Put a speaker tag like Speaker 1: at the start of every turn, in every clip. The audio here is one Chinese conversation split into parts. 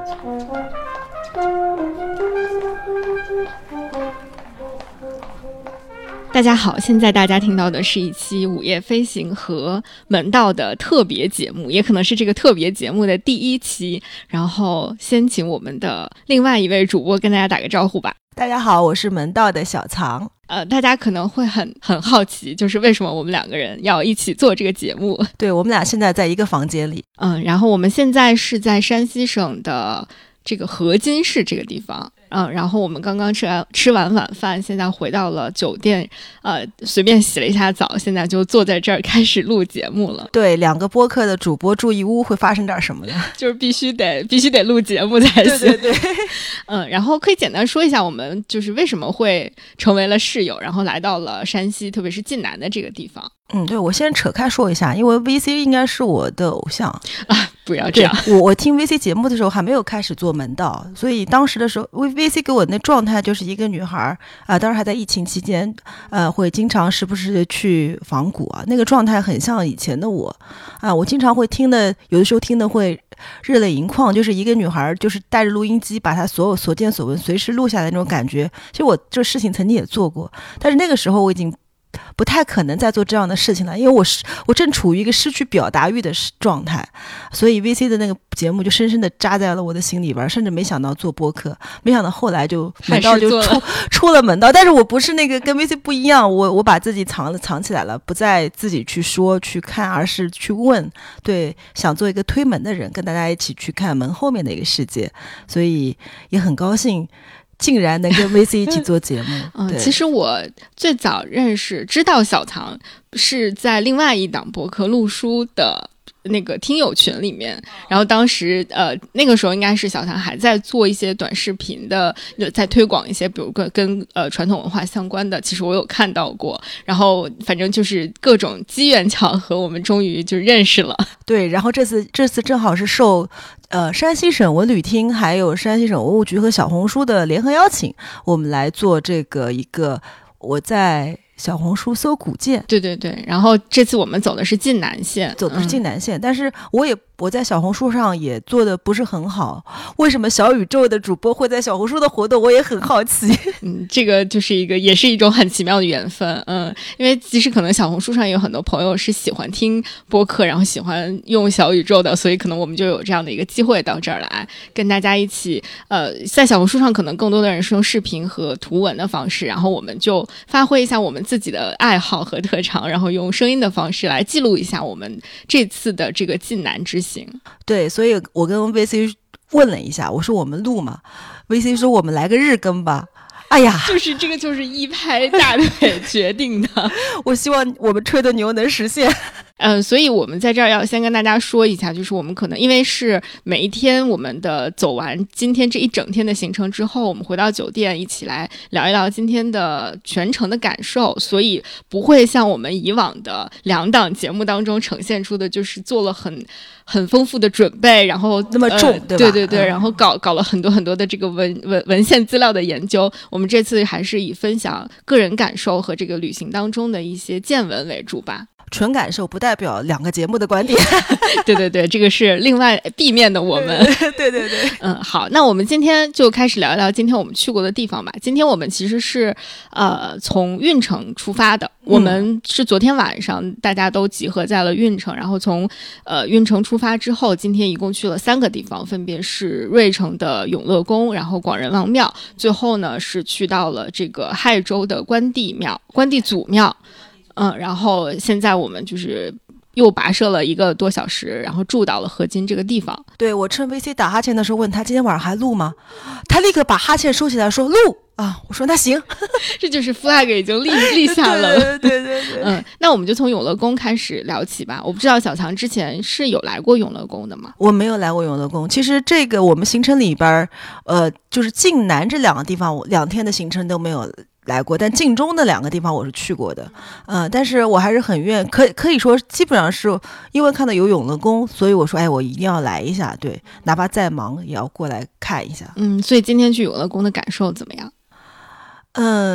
Speaker 1: 大家好，现在大家听到的是一期午夜飞行和门道的特别节目，也可能是这个特别节目的第一期。然后先请我们的另外一位主播跟大家打个招呼吧。
Speaker 2: 大家好，我是门道的小藏。
Speaker 1: 大家可能会很好奇，就是为什么我们两个人要一起做这个节目？
Speaker 2: 对，我们俩现在在一个房间里。
Speaker 1: 然后我们现在是在山西省的这个河津市这个地方。然后我们刚刚吃完晚饭，现在回到了酒店，随便洗了一下澡，现在就坐在这儿开始录节目了。
Speaker 2: 对，两个播客的主播住一屋，会发生点什么呢？
Speaker 1: 就是必须得录节目才行。
Speaker 2: 对对对。
Speaker 1: 然后可以简单说一下我们就是为什么会成为了室友，然后来到了山西，特别是晋南的这个地方。
Speaker 2: 对，我先扯开说一下，因为 VC 应该是我的偶像
Speaker 1: 啊，不要这样。
Speaker 2: 我听 VC 节目的时候还没有开始做门道，所以当时的时候 VC 给我那状态就是一个女孩当然还在疫情期间会经常时不时去访古那个状态很像以前的我我经常会听的，有的时候听的会热泪盈眶，就是一个女孩就是带着录音机把她所有所见所闻随时录下来那种感觉。其实我这事情曾经也做过，但是那个时候我已经不太可能再做这样的事情了，因为我正处于一个失去表达欲的状态，所以 VC 的那个节目就深深的扎在了我的心里边，甚至没想到做播客，没想到后来就门道就出了门道。但是我不是那个跟 VC 不一样，我把自己藏起来了，不再自己去说去看，而是去问，对，想做一个推门的人，跟大家一起去看门后面的一个世界，所以也很高兴竟然能跟 VC 一起做节目。
Speaker 1: 其实我最早知道小藏是在另外一档博客陆书的那个听友群里面，然后当时那个时候应该是小藏还在做一些短视频的，在推广一些比如跟传统文化相关的，其实我有看到过，然后反正就是各种机缘巧合，我们终于就认识了。
Speaker 2: 对，然后这次正好是受山西省文旅厅还有山西省文物局和小红书的联合邀请，我们来做这个一个我在小红书搜古建。
Speaker 1: 对对对，然后这次我们走的是晋南线，
Speaker 2: 但是我在小红书上也做的不是很好，为什么小宇宙的主播会在小红书的活动，我也很好奇。
Speaker 1: 这个就是也是一种很奇妙的缘分。因为其实可能小红书上也有很多朋友是喜欢听播客，然后喜欢用小宇宙的，所以可能我们就有这样的一个机会到这儿来跟大家一起在小红书上可能更多的人是用视频和图文的方式，然后我们就发挥一下我们自己的爱好和特长，然后用声音的方式来记录一下我们这次的这个晋南之行。
Speaker 2: 对，所以我跟 VC 问了一下，我说我们录嘛， VC 说我们来个日更吧。哎呀，
Speaker 1: 这个就是一拍大腿决定的。
Speaker 2: 我希望我们吹的牛能实现。
Speaker 1: 所以我们在这儿要先跟大家说一下，就是我们可能因为是每一天我们的走完今天这一整天的行程之后，我们回到酒店一起来聊一聊今天的全程的感受，所以不会像我们以往的两档节目当中呈现出的就是做了很丰富的准备，然后
Speaker 2: 那么重，对吧？
Speaker 1: 对对对，然后搞了很多很多的这个文献资料的研究。我们这次还是以分享个人感受和这个旅行当中的一些见闻为主吧。
Speaker 2: 纯感受不代表两个节目的观点。
Speaker 1: 对对对，这个是另外 B 面的我们。
Speaker 2: 对对对。
Speaker 1: 好，那我们今天就开始聊一聊今天我们去过的地方吧。今天我们其实是从运城出发的，我们是昨天晚上大家都集合在了运城，然后从运城出发之后，今天一共去了3个地方，分别是芮城的永乐宫，然后广仁王庙，最后呢是去到了这个亥州的关帝祖庙。然后现在我们就是又跋涉了1个多小时，然后住到了河津这个地方。
Speaker 2: 对，我趁 VC 打哈欠的时候问他今天晚上还录吗，他立刻把哈欠收起来说录啊，我说那行。
Speaker 1: 这就是 flag 已经立下了。
Speaker 2: 对对对对。
Speaker 1: 那我们就从永乐宫开始聊起吧。我不知道小藏之前是有来过永乐宫的吗？
Speaker 2: 我没有来过永乐宫。其实这个我们行程里边就是晋南这2个地方2天的行程都没有来过，但晋中的2个地方我是去过的。但是我还是很可以说基本上是因为看到有永乐宫，所以我说我一定要来一下，对，哪怕再忙也要过来看一下。
Speaker 1: 所以今天去永乐宫的感受怎么样？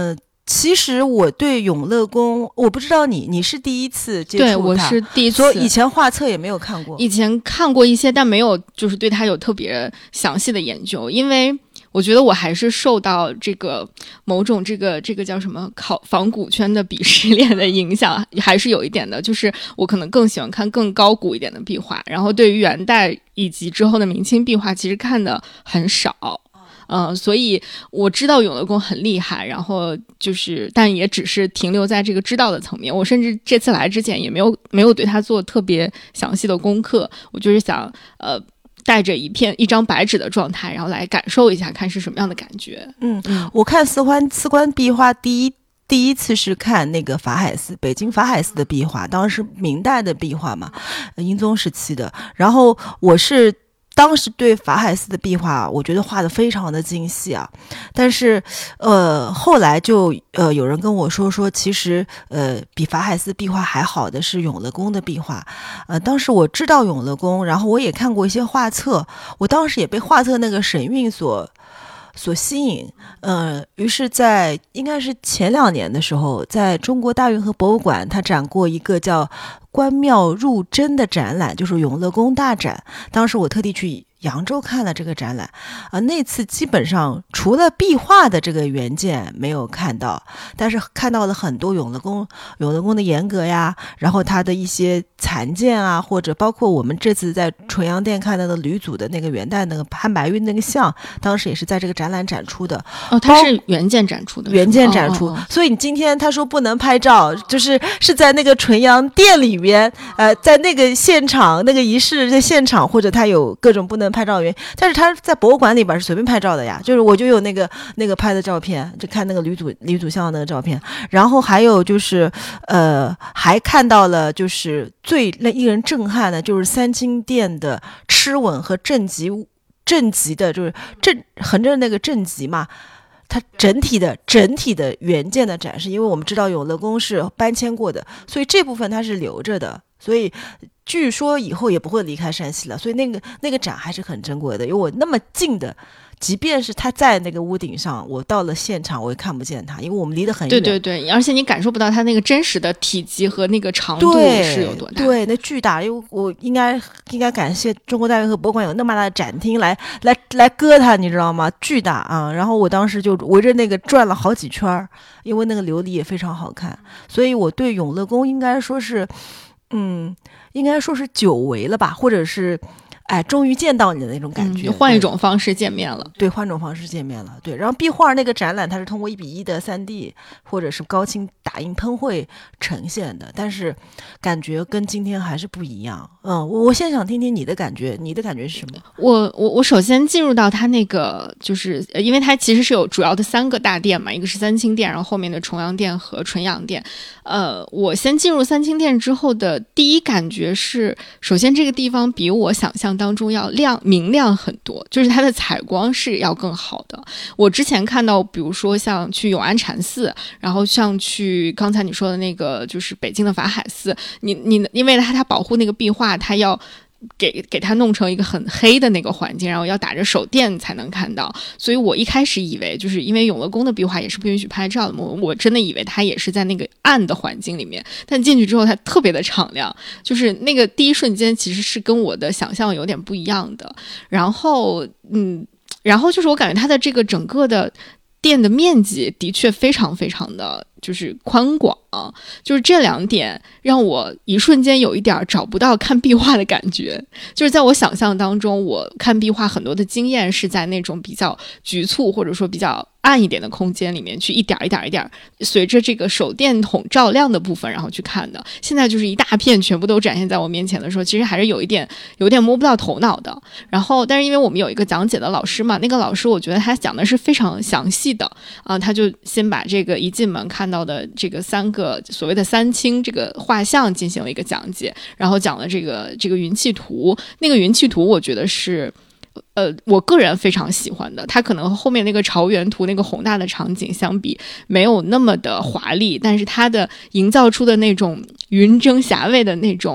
Speaker 2: 其实我对永乐宫，我不知道你是第一次接触它？
Speaker 1: 对，我是第一次。
Speaker 2: 所以以前画册也没有看过。
Speaker 1: 以前看过一些，但没有就是对它有特别详细的研究，因为我觉得我还是受到这个某种这个叫什么仿古圈的鄙视链的影响，还是有一点的。就是我可能更喜欢看更高古一点的壁画，然后对于元代以及之后的明清壁画，其实看的很少。所以我知道永乐宫很厉害，然后就是，但也只是停留在这个知道的层面。我甚至这次来之前也没有对它做特别详细的功课，我就是想带着一张白纸的状态，然后来感受一下，看是什么样的感觉。
Speaker 2: 我看四观壁画第一次是看那个法海寺，北京法海寺的壁画，当时明代的壁画嘛，英宗时期的。然后我是当时对法海寺的壁画，我觉得画得非常的精细啊，但是后来就有人跟我说其实比法海寺壁画还好的是永乐宫的壁画。当时我知道永乐宫，然后我也看过一些画册，我当时也被画册那个神韵所吸引，于是在应该是前2年的时候，在中国大运河博物馆，它展过一个叫观庙入真的展览，就是永乐宫大展。当时我特地去扬州看了这个展览，那次基本上除了壁画的这个原件没有看到，但是看到了很多永乐宫的严格呀，然后它的一些残件啊，或者包括我们这次在纯阳殿看到的吕祖的那个元代那个潘白玉那个像，当时也是在这个展览展出的。
Speaker 1: 它是原件展出的，
Speaker 2: 原件展出。所以你今天他说不能拍照，是在那个纯阳殿里面，在那个现场那个仪式的现场，或者他有各种不能拍照的原因，但是他在博物馆里边是随便拍照的呀。就是我就有那个拍的照片，就看那个吕祖像那个照片，然后还有就是还看到了就是最令人震撼的就是三清殿的螭吻和正极的，就是横着那个正极嘛。它整体的原件的展示，因为我们知道永乐宫是搬迁过的，所以这部分它是留着的，所以据说以后也不会离开山西了，所以那个展还是很珍贵的。因为我那么近的，即便是他在那个屋顶上，我到了现场我也看不见他，因为我们离得很远。
Speaker 1: 对，而且你感受不到他那个真实的体积和那个长度是有多大。
Speaker 2: 对，那巨大。因为我应该感谢中国大运河博物馆有那么大的展厅来搁它，你知道吗？巨大啊！然后我当时就围着那个转了好几圈，因为那个琉璃也非常好看，所以我对永乐宫应该说是久违了吧，或者是终于见到你的那种感觉，
Speaker 1: 换一种方式见面了。
Speaker 2: 对，换种方式见面了。对，然后壁画那个展览，它是通过1:1的3D 或者是高清打印喷绘呈现的，但是感觉跟今天还是不一样。我现在想听听你的感觉，是什么？
Speaker 1: 我首先进入到它那个，就是因为它其实是有主要的3个大殿嘛，一个是三清殿，然后后面的重阳殿和纯阳殿。我先进入三清殿之后的第一感觉是，首先这个地方比我想象当中要明亮很多，就是它的采光是要更好的。我之前看到比如说像去永安禅寺，然后像去刚才你说的那个就是北京的法海寺，你因为它保护那个壁画，它要给它弄成一个很黑的那个环境，然后要打着手电才能看到，所以我一开始以为就是因为永乐宫的壁画也是不允许拍照的，我真的以为它也是在那个暗的环境里面，但进去之后它特别的敞亮，就是那个第一瞬间其实是跟我的想象有点不一样的。然后就是我感觉它的这个整个的殿的面积的确非常非常的就是宽广，就是这2点让我一瞬间有一点找不到看壁画的感觉。就是在我想象当中，我看壁画很多的经验是在那种比较局促或者说比较暗一点的空间里面去一点一点随着这个手电筒照亮的部分然后去看的。现在就是一大片全部都展现在我面前的时候，其实还是有点摸不到头脑的。然后但是因为我们有一个讲解的老师嘛，那个老师我觉得他讲的是非常详细的他就先把这个一进门看到的这个3个所谓的三清这个画像进行了一个讲解，然后讲了这个云气图。那个云气图我觉得是我个人非常喜欢的，它可能和后面那个朝元图那个宏大的场景相比没有那么的华丽，但是它的营造出的那种云蒸霞蔚的那种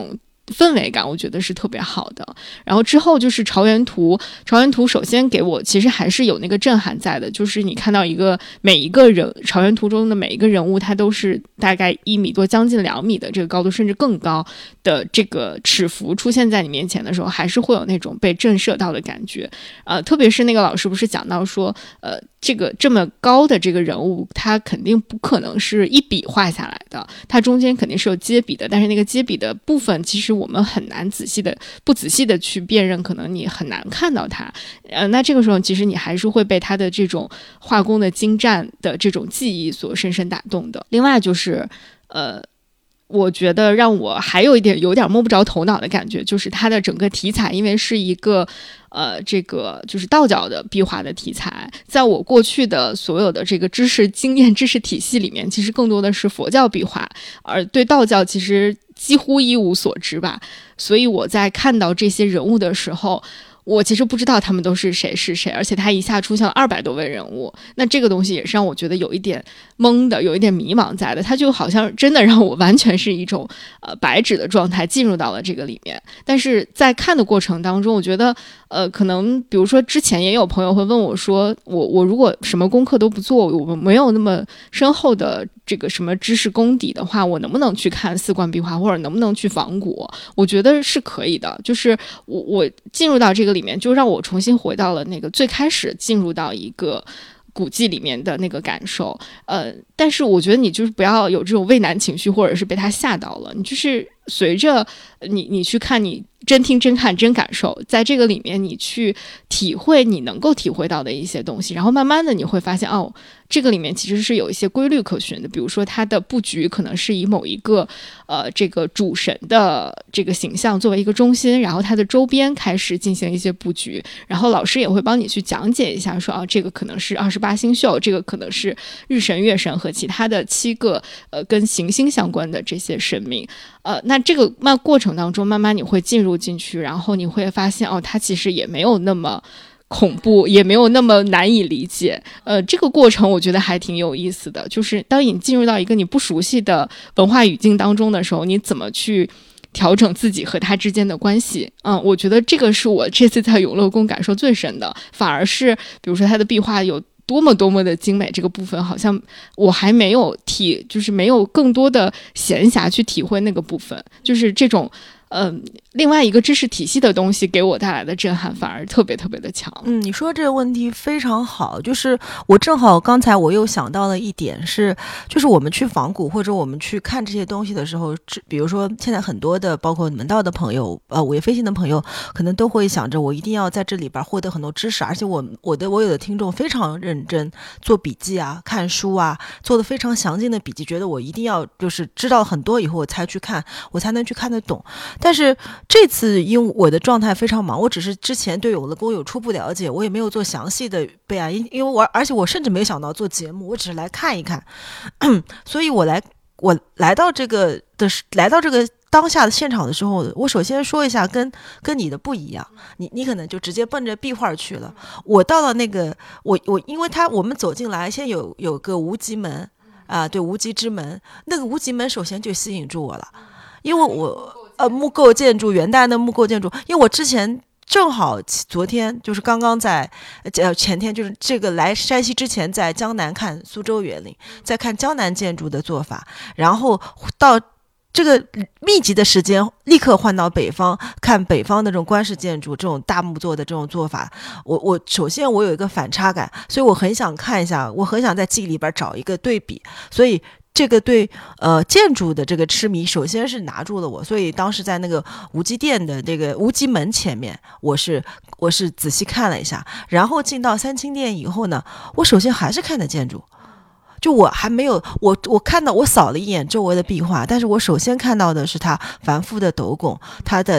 Speaker 1: 氛围感我觉得是特别好的。然后之后就是朝元图，朝元图首先给我其实还是有那个震撼在的，就是你看到每一个人，朝元图中的每一个人物，他都是大概1米多将近2米的这个高度，甚至更高的这个尺幅出现在你面前的时候，还是会有那种被震慑到的感觉。特别是那个老师不是讲到说这个这么高的这个人物，他肯定不可能是一笔画下来的，他中间肯定是有接笔的，但是那个接笔的部分其实我们很难不仔细的去辨认，可能你很难看到它。那这个时候其实你还是会被他的这种画工的精湛的这种技艺所深深打动的。另外就是我觉得让我还有点摸不着头脑的感觉，就是它的整个题材，因为是一个这个就是道教的壁画的题材，在我过去的所有的这个知识经验知识体系里面，其实更多的是佛教壁画，而对道教其实几乎一无所知吧。所以我在看到这些人物的时候，我其实不知道他们都是谁，而且他一下出现了200多位人物，那这个东西也是让我觉得有一点懵的，有一点迷茫在的，他就好像真的让我完全是一种白纸的状态进入到了这个里面。但是在看的过程当中，我觉得可能比如说之前也有朋友会问我说，我如果什么功课都不做，我没有那么深厚的这个什么知识功底的话，我能不能去看4观壁画，或者能不能去仿古？我觉得是可以的，就是我进入到这个里面，就让我重新回到了那个最开始进入到一个古迹里面的那个感受。但是我觉得你就是不要有这种畏难情绪，或者是被他吓到了，你就是随着你去看，你真听真看真感受，在这个里面你去体会你能够体会到的一些东西，然后慢慢的你会发现这个里面其实是有一些规律可循的。比如说它的布局可能是以某一个这个主神的这个形象作为一个中心，然后它的周边开始进行一些布局，然后老师也会帮你去讲解一下说这个可能是28星宿，这个可能是日神月神和其他的7个跟行星相关的这些神明。那这个过程当中慢慢你会进入进去，然后你会发现它其实也没有那么恐怖，也没有那么难以理解。这个过程我觉得还挺有意思的，就是当你进入到一个你不熟悉的文化语境当中的时候，你怎么去调整自己和它之间的关系。我觉得这个是我这次在永乐宫感受最深的，反而是比如说它的壁画有多么的精美，这个部分好像我还没有就是没有更多的闲暇去体会那个部分，就是这种另外一个知识体系的东西给我带来的震撼反而特别的强。
Speaker 2: 你说这个问题非常好，就是我正好刚才我又想到了一点是，就是我们去仿古或者我们去看这些东西的时候，比如说现在很多的包括门道的朋友午夜飞行的朋友可能都会想着我一定要在这里边获得很多知识，而且我有的听众非常认真做笔记啊，看书啊，做的非常详尽的笔记，觉得我一定要就是知道很多以后我才去看，我才能去看得懂。但是这次因为我的状态非常忙，我只是之前对永乐宫有初步了解，我也没有做详细的备案，因为而且我甚至没有想到做节目，我只是来看一看所以我来到这个当下的现场的时候，我首先说一下跟你的不一样，你可能就直接奔着壁画去了。我到了那个因为我们走进来先有个无极门对，无极之门，那个无极门首先就吸引住我了，因为我木构建筑，元代的木构建筑，因为我之前正好昨天就是刚刚在前天就是这个来山西之前在江南看苏州园林，在看江南建筑的做法，然后到这个密集的时间立刻换到北方看北方的这种官式建筑，这种大木做的这种做法，我首先我有一个反差感，所以我很想看一下，我很想在记忆里边找一个对比，所以这个对建筑的这个痴迷首先是拿住了我，所以当时在那个无极殿的这个无极门前面我是仔细看了一下，然后进到三清殿以后呢，我首先还是看的建筑，就我还没有我看到我扫了一眼周围的壁画，但是我首先看到的是它繁复的斗拱，它的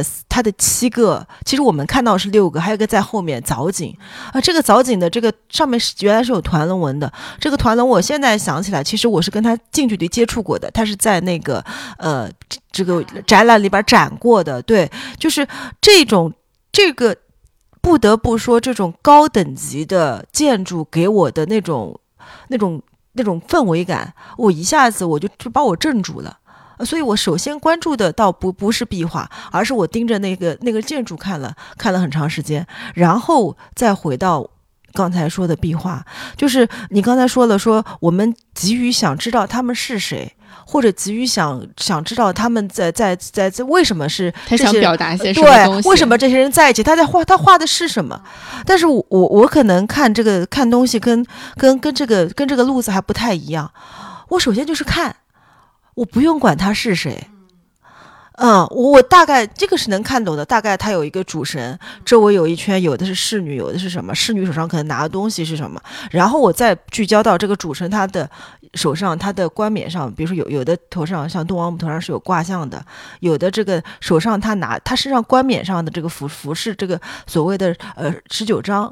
Speaker 2: 7个，其实我们看到是6个，还有一个在后面藻井这个藻井的这个上面原来是有团龙纹的，这个团龙我现在想起来其实我是跟它近距离接触过的，它是在那个这个展览里边展过的，对，就是这个不得不说这种高等级的建筑给我的那种氛围感，我一下子就把我镇住了所以我首先关注的倒不是壁画，而是我盯着那个建筑看了很长时间，然后再回到刚才说的壁画。就是你刚才说了，说我们急于想知道他们是谁，或者急于想知道他们在为什么是
Speaker 1: 他想表达些什么东西，
Speaker 2: 对，为什么这些人在一起，他画的是什么。但是我可能看东西跟这个路子还不太一样。我首先就是看，我不用管他是谁。我大概这个是能看懂的，大概他有一个主神，周围有一圈，有的是侍女，有的是什么，侍女手上可能拿的东西是什么，然后我再聚焦到这个主神他的手上，他的冠冕上，比如说有的头上像东王母头上是有卦象的，有的这个手上他身上冠冕上的这个服饰，这个所谓的19章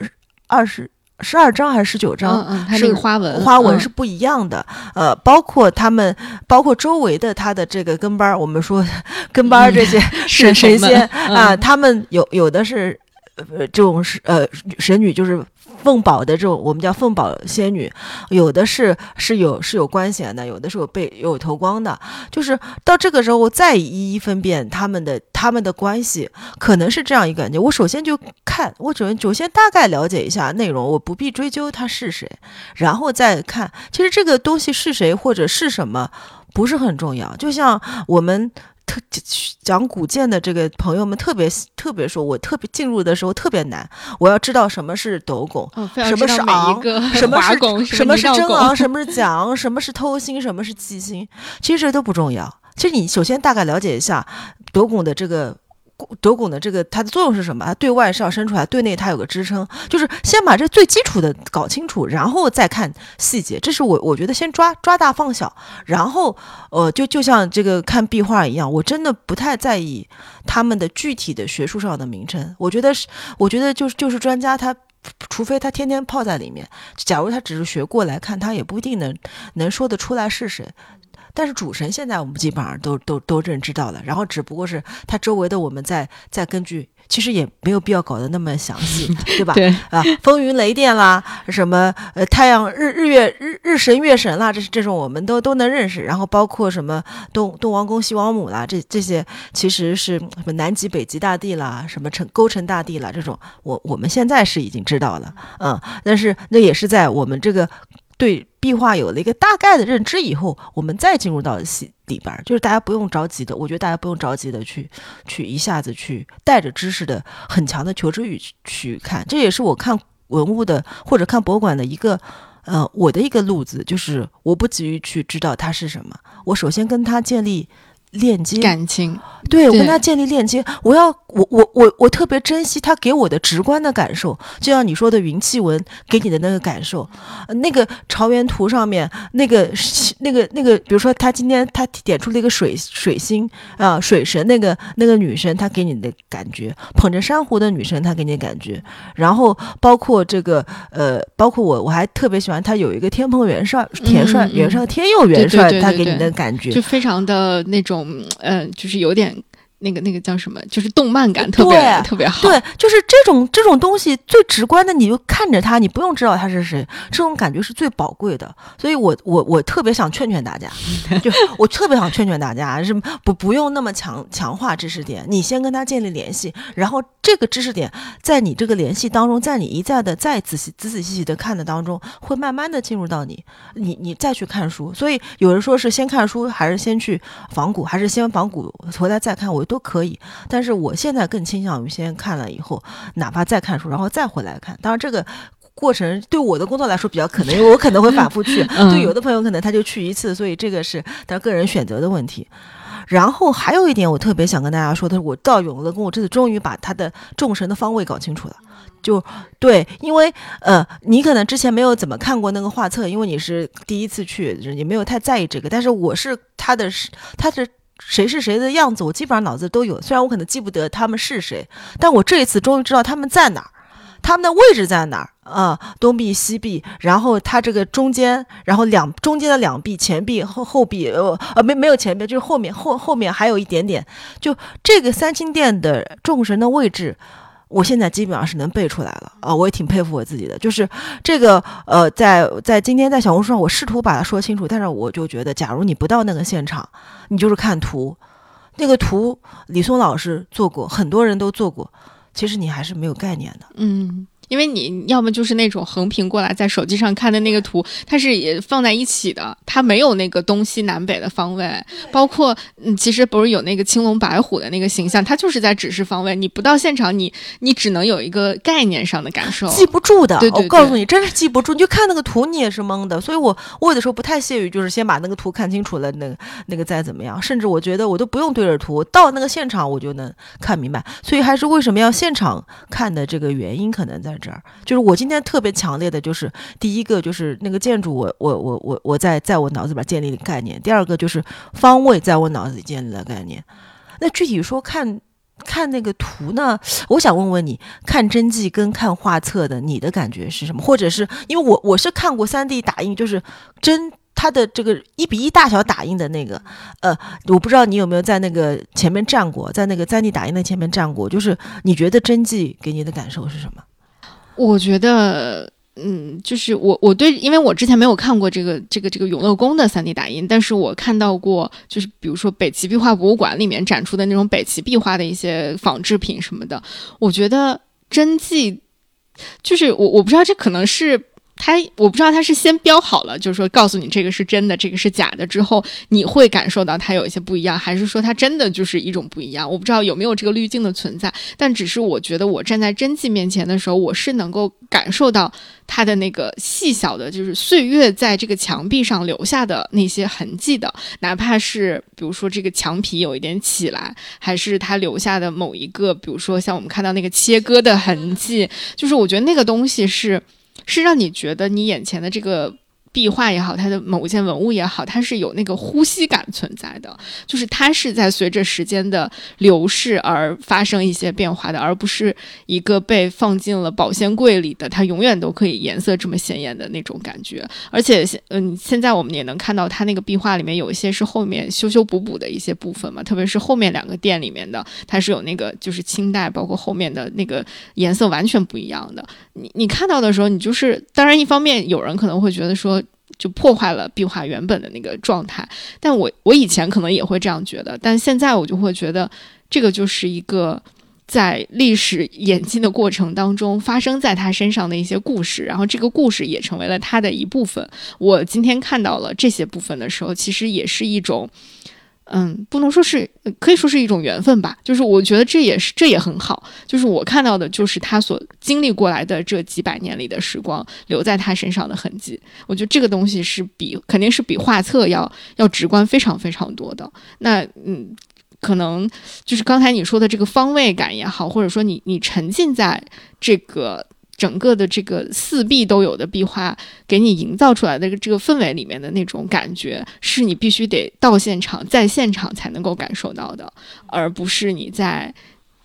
Speaker 2: 12章还是19章，
Speaker 1: 它那个
Speaker 2: 花纹是不一样的。包括周围的他的这个跟班，我们说跟班这些神仙啊，他们有的是这种神女，就是凤宝的这种，我们叫凤宝仙女，有的是有官衔的，有的是有头光的。就是到这个时候我再一一分辨他们的关系，可能是这样一个感觉。我首先就看，我首先大概了解一下内容，我不必追究他是谁，然后再看其实这个东西是谁或者是什么不是很重要。就像我们讲古建的这个朋友们特别说，我特别进入的时候特别难，我要知道什么是斗拱，什么是昂，什么是真昂，什么是假昂，什么是偷心，什么是忌心，其实这都不重要。其实你首先大概了解一下斗拱的这个它的作用是什么，它对外是要伸出来，对内它有个支撑，就是先把这最基础的搞清楚，然后再看细节。这是我觉得先抓大放小，然后就像这个看壁画一样，我真的不太在意他们的具体的学术上的名称。我觉得就是专家他除非他天天泡在里面，假如他只是学过来看，他也不一定能说得出来是谁。但是主神现在我们基本上都认知到了，然后只不过是他周围的我们再根据，其实也没有必要搞得那么详细，对吧？
Speaker 1: 对
Speaker 2: 风云雷电啦，什么太阳日神月神啦，这种我们都能认识。然后包括什么东王公西王母啦，这些其实是什么南极北极大帝啦，什么勾陈大帝啦，这种我们现在是已经知道了，但是那也是在我们这个对壁画有了一个大概的认知以后，我们再进入到里边，就是大家不用着急的，我觉得大家不用着急的去一下子去带着知识的很强的求知欲去看。这也是我看文物的或者看博物馆的一个我的一个路子，就是我不急于去知道它是什么，我首先跟它建立链接
Speaker 1: 感情，
Speaker 2: 对，我跟他建立链接，我特别珍惜他给我的直观的感受，就像你说的云气纹给你的那个感受，那个朝元图上面那个，比如说他今天他点出了一个水星啊，水神那个女神，她给你的感觉，捧着珊瑚的女神她给你的感觉，然后包括这个包括我还特别喜欢他有一个天蓬元帅天佑元帅，他给你的感觉
Speaker 1: 就非常的那种。就是有点那个叫什么，就是动漫感特别好。
Speaker 2: 对，就是这种东西最直观的，你就看着他，你不用知道他是谁，这种感觉是最宝贵的。所以我特别想劝大家，就我特别想劝大家，是不用那么强化知识点，你先跟他建立联系，然后这个知识点在你这个联系当中，在你一再的再仔细的看的当中，会慢慢的进入到你再去看书。所以有人说是先看书还是先去仿古，还是先仿古回来再看，我都可以。但是我现在更倾向于先看了以后，哪怕再看书然后再回来看。当然这个过程对我的工作来说比较可能，因为我可能会反复去对有的朋友可能他就去一次，所以这个是他个人选择的问题。然后还有一点我特别想跟大家说的是，我到永乐宫我这次终于把他的众神的方位搞清楚了。就对，因为你可能之前没有怎么看过那个画册，因为你是第一次去，也没有太在意这个，但是我是他的谁是谁的样子我基本上脑子都有，虽然我可能记不得他们是谁，但我这一次终于知道他们在哪儿，他们的位置在哪儿东壁西壁，然后它这个中间，然后中间的两壁，前壁后壁没有前壁，就是后面还有一点点，就这个三清殿的众神的位置我现在基本上是能背出来了啊，我也挺佩服我自己的。就是这个在今天在小红书上，我试图把它说清楚，但是我就觉得，假如你不到那个现场，你就是看图，那个图李松老师做过，很多人都做过，其实你还是没有概念的。
Speaker 1: 因为你要么就是那种横屏过来在手机上看的那个图，它是也放在一起的，它没有那个东西南北的方位，包括其实不是有那个青龙白虎的那个形象，它就是在指示方位，你不到现场你只能有一个概念上的感受，
Speaker 2: 记不住的。
Speaker 1: 对，
Speaker 2: 我告诉你，真是记不住，你就看那个图你也是懵的。所以我有的时候不太屑于就是先把那个图看清楚了，那个再怎么样，甚至我觉得我都不用对着图，到那个现场我就能看明白。所以还是为什么要现场看的这个原因可能在这儿，就是我今天特别强烈的就是第一个就是那个建筑我在我脑子里边建立了概念，第二个就是方位在我脑子里建立了概念。那具体说看那个图呢，我想问问你，看真迹跟看画册的你的感觉是什么？或者是因为我是看过 3D 打印，就是它的这个1:1大小打印的那个，我不知道你有没有在那个前面站过，在那个 3D 打印的前面站过，就是你觉得真迹给你的感受是什么？
Speaker 1: 我觉得就是我对，因为我之前没有看过这个永乐宫的 3D 打印，但是我看到过，就是比如说北齐壁画博物馆里面展出的那种北齐壁画的一些仿制品什么的，我觉得真迹就是我不知道这可能是我不知道他是先标好了，就是说告诉你这个是真的，这个是假的之后，你会感受到它有一些不一样，还是说它真的就是一种不一样？我不知道有没有这个滤镜的存在，但只是我觉得我站在真迹面前的时候，我是能够感受到它的那个细小的，就是岁月在这个墙壁上留下的那些痕迹的，哪怕是比如说这个墙皮有一点起来，还是它留下的某一个，比如说像我们看到那个切割的痕迹，就是我觉得那个东西是让你觉得你眼前的这个壁画也好，它的某件文物也好，它是有那个呼吸感存在的，就是它是在随着时间的流逝而发生一些变化的，而不是一个被放进了保鲜柜里的，它永远都可以颜色这么鲜艳的那种感觉。而且现在我们也能看到它那个壁画里面有一些是后面修修补补的一些部分嘛，特别是后面2个殿里面的，它是有那个就是清代包括后面的那个颜色完全不一样的。你看到的时候，你就是当然一方面有人可能会觉得说就破坏了壁画原本的那个状态，但我以前可能也会这样觉得，但现在我就会觉得这个就是一个在历史演进的过程当中发生在他身上的一些故事，然后这个故事也成为了他的一部分。我今天看到了这些部分的时候，其实也是一种不能说是，可以说是一种缘分吧。就是我觉得这也很好。就是我看到的，就是他所经历过来的这几百年里的时光留在他身上的痕迹。我觉得这个东西是肯定是比画册要直观非常非常多的。那可能就是刚才你说的这个方位感也好，或者说你沉浸在这个整个的这个4壁都有的壁画给你营造出来的这个氛围里面的那种感觉，是你必须得到现场在现场才能够感受到的，而不是你在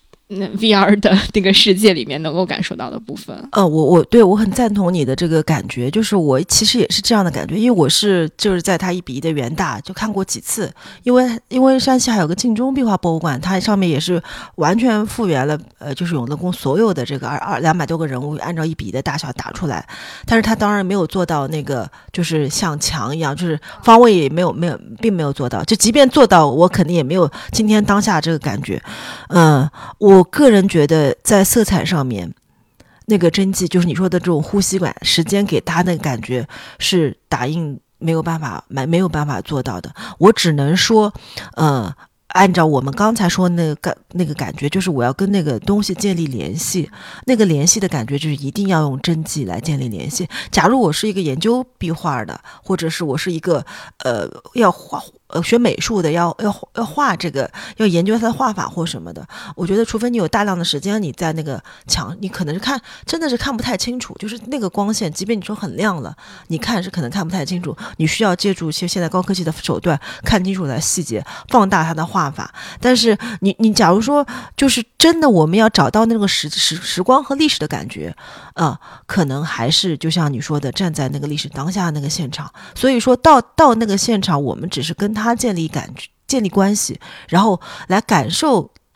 Speaker 1: VR 的那个世界里面能够感受到的部分。
Speaker 2: 我很赞同你的这个感觉，就是我其实也是这样的感觉，因为我就是在它1:1的元大就看过几次，因为山西还有个晋中壁画博物馆，它上面也是完全复原了就是永乐宫所有的这个200多个人物按照1:1的大小打出来，但是它当然没有做到那个就是像墙一样，就是方位也并没有做到，就即便做到我肯定也没有今天当下这个感觉。我个人觉得在色彩上面那个真迹，就是你说的这种呼吸感，时间给他的感觉是打印没有办法做到的。我只能说按照我们刚才说那个感觉，就是我要跟那个东西建立联系，那个联系的感觉就是一定要用真迹来建立联系。假如我是一个研究壁画的，或者是我是一个要学美术的，要画这个，要研究它的画法或什么的，我觉得除非你有大量的时间，你在那个墙，你可能是真的是看不太清楚，就是那个光线，即便你说很亮了，你看是可能看不太清楚，你需要借助一些现在高科技的手段看清楚它的细节，放大它的画法。但是你假如说就是真的我们要找到那个时光和历史的感觉可能还是就像你说的，站在那个历史当下那个现场。所以说到那个现场，我们只是跟他建立关系，然后来感受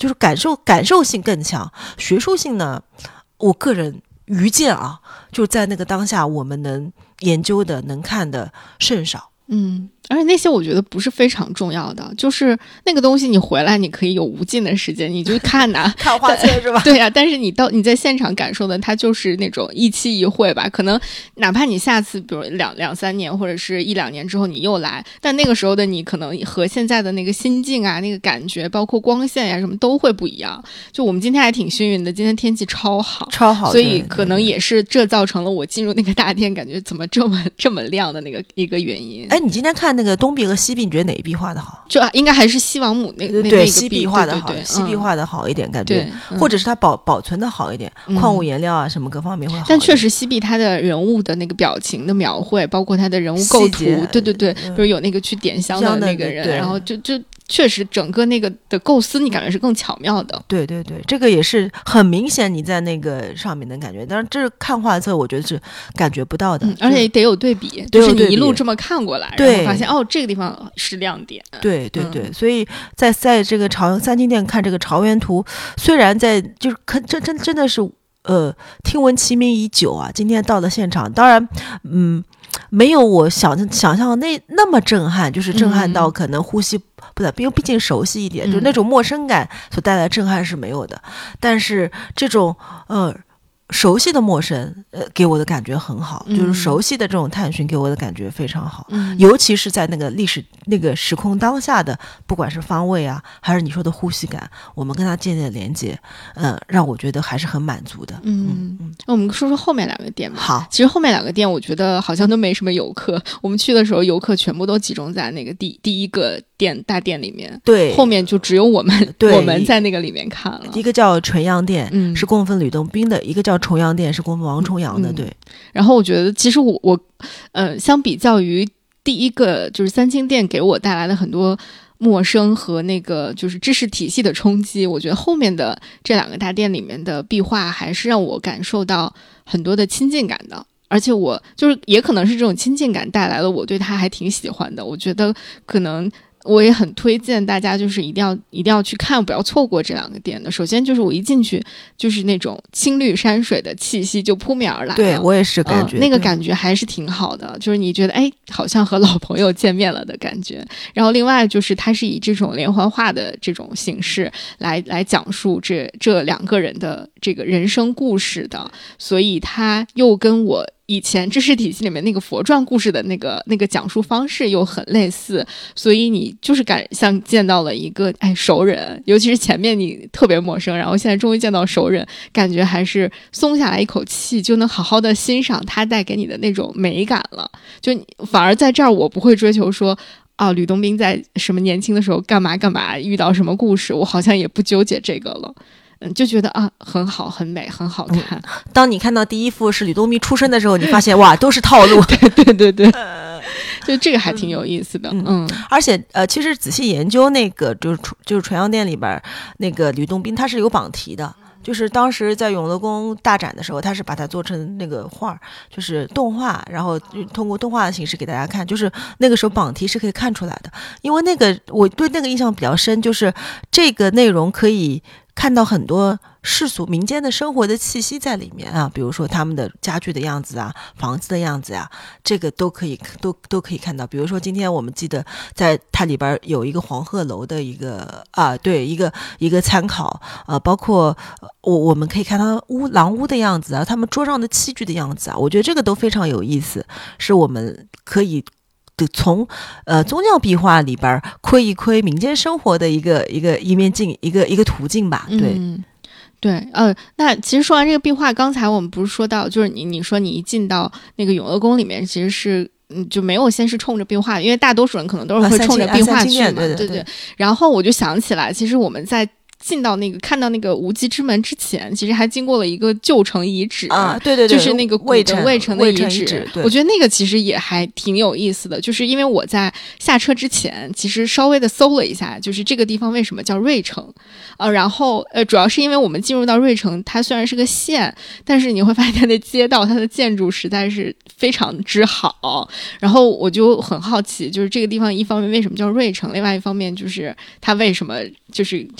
Speaker 2: 就是感受性更强，学术性呢，我个人愚见啊，就在那个当下我们能研究的能看的甚少。
Speaker 1: 而且那些我觉得不是非常重要的，就是那个东西你回来你可以有无尽的时间你就看呐
Speaker 2: 看画册是吧？
Speaker 1: 对啊，但是你在现场感受的它就是那种一期一会吧，可能哪怕你下次比如两三年或者是1-2年之后你又来，但那个时候的你可能和现在的那个心境啊那个感觉包括光线呀什么都会不一样。就我们今天还挺幸运的，今天天气超好，所以可能也是这造成了我进入那个大殿感觉怎么这么亮的那个一个原因。
Speaker 2: 哎，你今天看那个东壁和西壁，你觉得哪一壁画的好？
Speaker 1: 就应该还是西王母那个
Speaker 2: 对西壁画的好，
Speaker 1: 对
Speaker 2: 西壁画的好一点，感觉，
Speaker 1: 对，
Speaker 2: 或者是它保存的好一点，矿物颜料啊什么各方面会好一点。
Speaker 1: 但确实西壁它的人物的那个表情的描绘，包括它的人物构图，对，比如有那个去点香的那个人，然后就确实整个那个的构思你感觉是更巧妙的。
Speaker 2: 对，这个也是很明显你在那个上面能感觉，但是这看画册我觉得是感觉不到的，
Speaker 1: 而且得有对比，就是你一路这么看过来，然后发现这个地方是亮点。
Speaker 2: 对，所以在这个三清殿看这个朝元图，虽然就是真的是听闻其名已久啊，今天到了现场，当然没有我想象那么震撼，就是震撼到可能呼吸不因为毕竟熟悉一点，就是那种陌生感所带来的震撼是没有的，但是这种熟悉的陌生给我的感觉很好，就是熟悉的这种探寻给我的感觉非常好，尤其是在那个历史那个时空当下的，不管是方位啊还是你说的呼吸感，我们跟它建立的连接让我觉得还是很满足的。
Speaker 1: 那我们说说后面2个殿吧。
Speaker 2: 好，
Speaker 1: 其实后面2个殿我觉得好像都没什么游客，我们去的时候游客全部都集中在那个第一个大殿里面，
Speaker 2: 对，
Speaker 1: 后面就只有我们在那个里面看了。
Speaker 2: 一个叫纯阳殿是供奉吕洞宾的，一个叫重阳殿是供奉王重阳的，对。
Speaker 1: 然后我觉得其实我相比较于第一个就是三清殿给我带来了很多陌生和那个就是知识体系的冲击，我觉得后面的这2个大殿里面的壁画还是让我感受到很多的亲近感的，而且我就是也可能是这种亲近感带来了我对它还挺喜欢的。我觉得可能我也很推荐大家就是一定要去看，不要错过这2个殿的。首先就是我一进去就是那种青绿山水的气息就扑面而来，
Speaker 2: 对我也是感觉、
Speaker 1: 那个感觉还是挺好的，就是你觉得好像和老朋友见面了的感觉。然后另外就是它是以这种连环画的这种形式来讲述这2个人的这个人生故事的，所以它又跟我以前知识体系里面那个佛传故事的那个讲述方式又很类似，所以你就是像见到了一个熟人，尤其是前面你特别陌生，然后现在终于见到熟人，感觉还是松下来一口气，就能好好的欣赏他带给你的那种美感了。就反而在这儿我不会追求说吕洞宾在什么年轻的时候干嘛遇到什么故事，我好像也不纠结这个了。就觉得很好很美很好看。
Speaker 2: 当你看到第一幅是吕洞宾出生的时候，你发现哇都是套路。
Speaker 1: 对就这个还挺有意思的。
Speaker 2: 而且其实仔细研究那个就是纯阳殿里边那个吕洞宾他是有榜题的，就是当时在永乐宫大展的时候，他是把它做成那个画，就是动画，然后通过动画的形式给大家看，就是那个时候榜题是可以看出来的。因为那个我对那个印象比较深，就是这个内容可以看到很多世俗民间的生活的气息在里面啊，比如说他们的家具的样子啊，房子的样子啊，这个都可以看到。比如说今天我们记得在它里边有一个黄鹤楼的一个对一个参考包括我们可以看到廊屋的样子啊，他们桌上的器具的样子啊，我觉得这个都非常有意思，是我们可以从宗教壁画里边窥一窥民间生活的一面镜，一个途径吧。
Speaker 1: 对，那其实说完这个壁画，刚才我们不是说到，就是你说你一进到那个永乐宫里面，其实是就没有先是冲着壁画，因为大多数人可能都是会冲着壁画去嘛，对。然后我就想起来，其实我们在进到那个看到那个无极之门之前，其实还经过了一个旧城遗址
Speaker 2: 对，
Speaker 1: 就是那个魏城的遗
Speaker 2: 址。
Speaker 1: 我觉得那个其实也还挺有意思的，就是因为我在下车之前其实稍微的搜了一下，就是这个地方为什么叫芮城然后主要是因为我们进入到芮城，它虽然是个县，但是你会发现它的街道它的建筑实在是非常之好，然后我就很好奇，就是这个地方一方面为什么叫芮城，另外一方面就是它为什么就是这个整个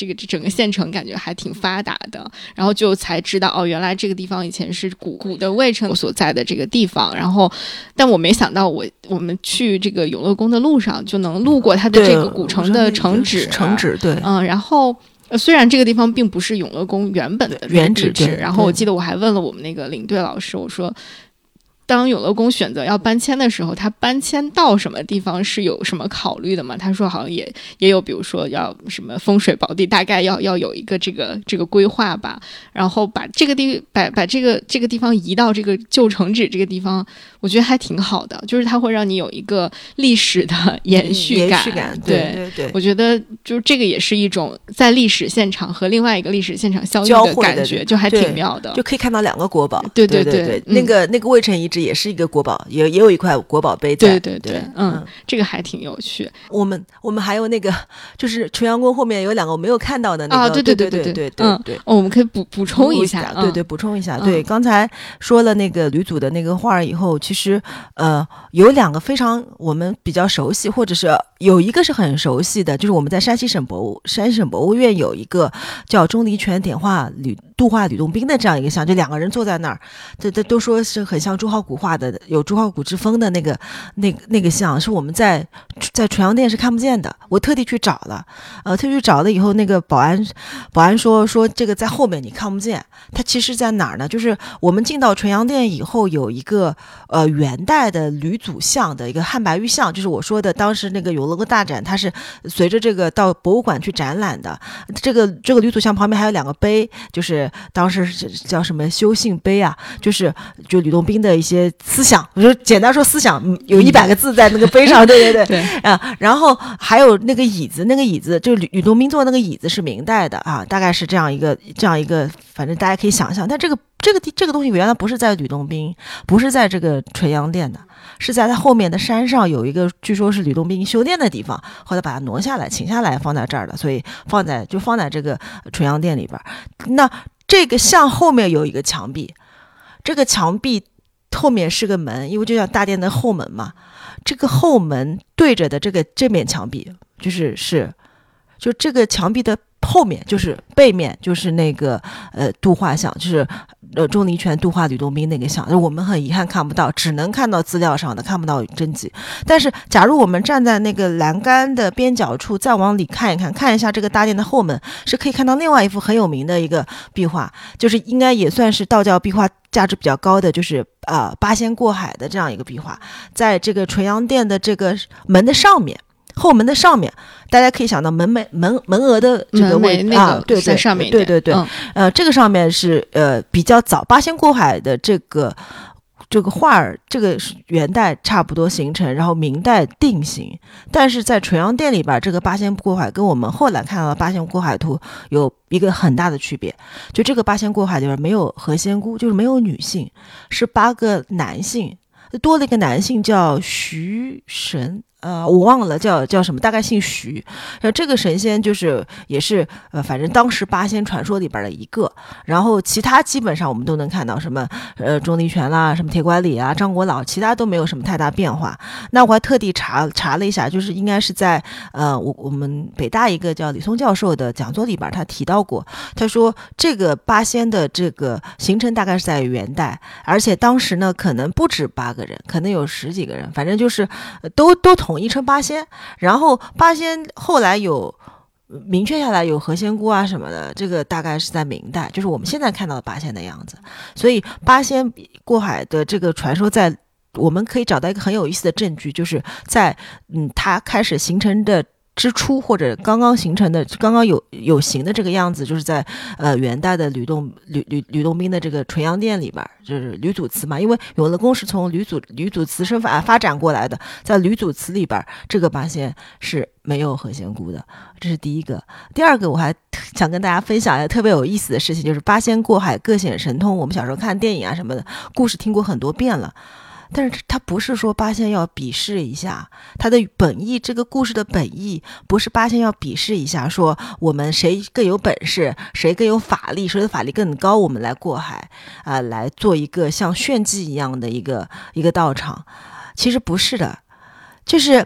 Speaker 1: 县城感觉还挺发达的，然后就才知道原来这个地方以前是古的魏城所在的这个地方。然后但我没想到我们去这个永乐宫的路上就能路过它的这个古城的城址，
Speaker 2: 对，
Speaker 1: 然后虽然这个地方并不是永乐宫原本的
Speaker 2: 原
Speaker 1: 址，然后我记得我还问了我们那个领队老师，我说当永乐宫选择要搬迁的时候，他搬迁到什么地方是有什么考虑的吗？他说好像也有，比如说要什么风水宝地，大概要有一个这个规划吧。然后把这个地方移到这个旧城址这个地方，我觉得还挺好的，就是它会让你有一个历史的延续感。
Speaker 2: 对，
Speaker 1: 我觉得就是这个也是一种在历史现场和另外一个历史现场相遇的感觉，就还挺妙的，
Speaker 2: 就可以看到2个国宝。
Speaker 1: 对，
Speaker 2: 那个魏城遗址也是一个国宝，也有一块国宝碑在。
Speaker 1: 对，这个还挺有趣。
Speaker 2: 我们还有那个就是纯阳宫后面有2个我没有看到的那个。
Speaker 1: 对，我们可以补充一下。
Speaker 2: 对，补充一下。对，刚才说了那个吕祖的那个画以后，其实有2个非常我们比较熟悉，或者是有一个是很熟悉的，就是我们在山西省博物院有一个叫钟离权度化吕洞宾的这样一个像，就2个人坐在那儿，都说是很像朱皓古画的，有朱皓古之风的那个像，是我们在垂杨殿是看不见的，我特地去找了，以后，那个保安说这个在后面你看不见，它其实在哪儿呢？就是我们进到垂杨殿以后，有一个元代的吕祖像的一个汉白玉像，就是我说的当时那个永乐宫大展，它是随着这个到博物馆去展览的。这个吕祖像旁边还有2个碑，就是当时是叫什么修信碑啊，就吕洞宾的一些思想，我就简单说思想，有100个字在那个碑上。对然后还有那个椅子就吕洞宾坐那个椅子是明代的啊，大概是这样一个，反正大家可以想象。但这个东西原来不是在吕洞宾，不是在这个垂杨殿的，是在它后面的山上有一个据说是吕洞宾修炼的地方，后来把它挪下来请下来放在这儿的，所以放在这个垂杨殿里边。那这个像后面有一个墙壁，这个墙壁后面是个门，因为就像大殿的后门嘛，这个后门对着的这面墙壁就这个墙壁的后面就是背面就是那个度画像，就是钟离权度画吕洞宾那个像，我们很遗憾看不到，只能看到资料上的，看不到真迹。但是假如我们站在那个栏杆的边角处再往里看一下这个大殿的后门，是可以看到另外一幅很有名的一个壁画，就是应该也算是道教壁画价值比较高的，就是八仙过海的这样一个壁画，在这个垂杨殿的这个门的上面，后门的上面，大家可以想到门额的这个位置啊，对，
Speaker 1: 在上面，
Speaker 2: 对，这个上面是比较早八仙过海的这个画儿，这个是元代差不多形成，然后明代定型，但是在垂杨殿里边，这个八仙过海跟我们后来看到的八仙过海图有一个很大的区别，就这个八仙过海里边没有何仙姑，就是没有女性，是8个男性，多了一个男性叫徐神。我忘了叫什么，大概姓徐。这个神仙也是反正当时八仙传说里边的一个。然后其他基本上我们都能看到什么钟离权啦，什么铁拐李啊，张国老，其他都没有什么太大变化。那我还特地查了一下，就是应该是在我们北大一个叫李松教授的讲座里边，他提到过，他说这个八仙的这个形成大概是在元代，而且当时呢可能不止8个人，可能有10几个人，反正就是都统一称八仙。然后八仙后来有明确下来有何仙姑啊什么的，这个大概是在明代，就是我们现在看到的八仙的样子。所以八仙过海的这个传说，在我们可以找到一个很有意思的证据，就是在它开始形成的之初，或者刚刚形成的刚刚有形的这个样子，就是在元代的吕洞宾的这个垂杨殿里边，就是吕祖祠嘛，因为永乐宫是从吕祖祠身发展过来的，在吕祖祠里边这个八仙是没有何仙姑的，这是第一个。第二个我还想跟大家分享一个特别有意思的事情，就是八仙过海各显神通，我们小时候看电影啊什么的故事听过很多遍了，但是他不是说八仙要比试一下，他的本意，这个故事的本意不是八仙要比试一下，说我们谁更有本事，谁更有法力，谁的法力更高，我们来过海来做一个像炫技一样的一个道场。其实不是的，就是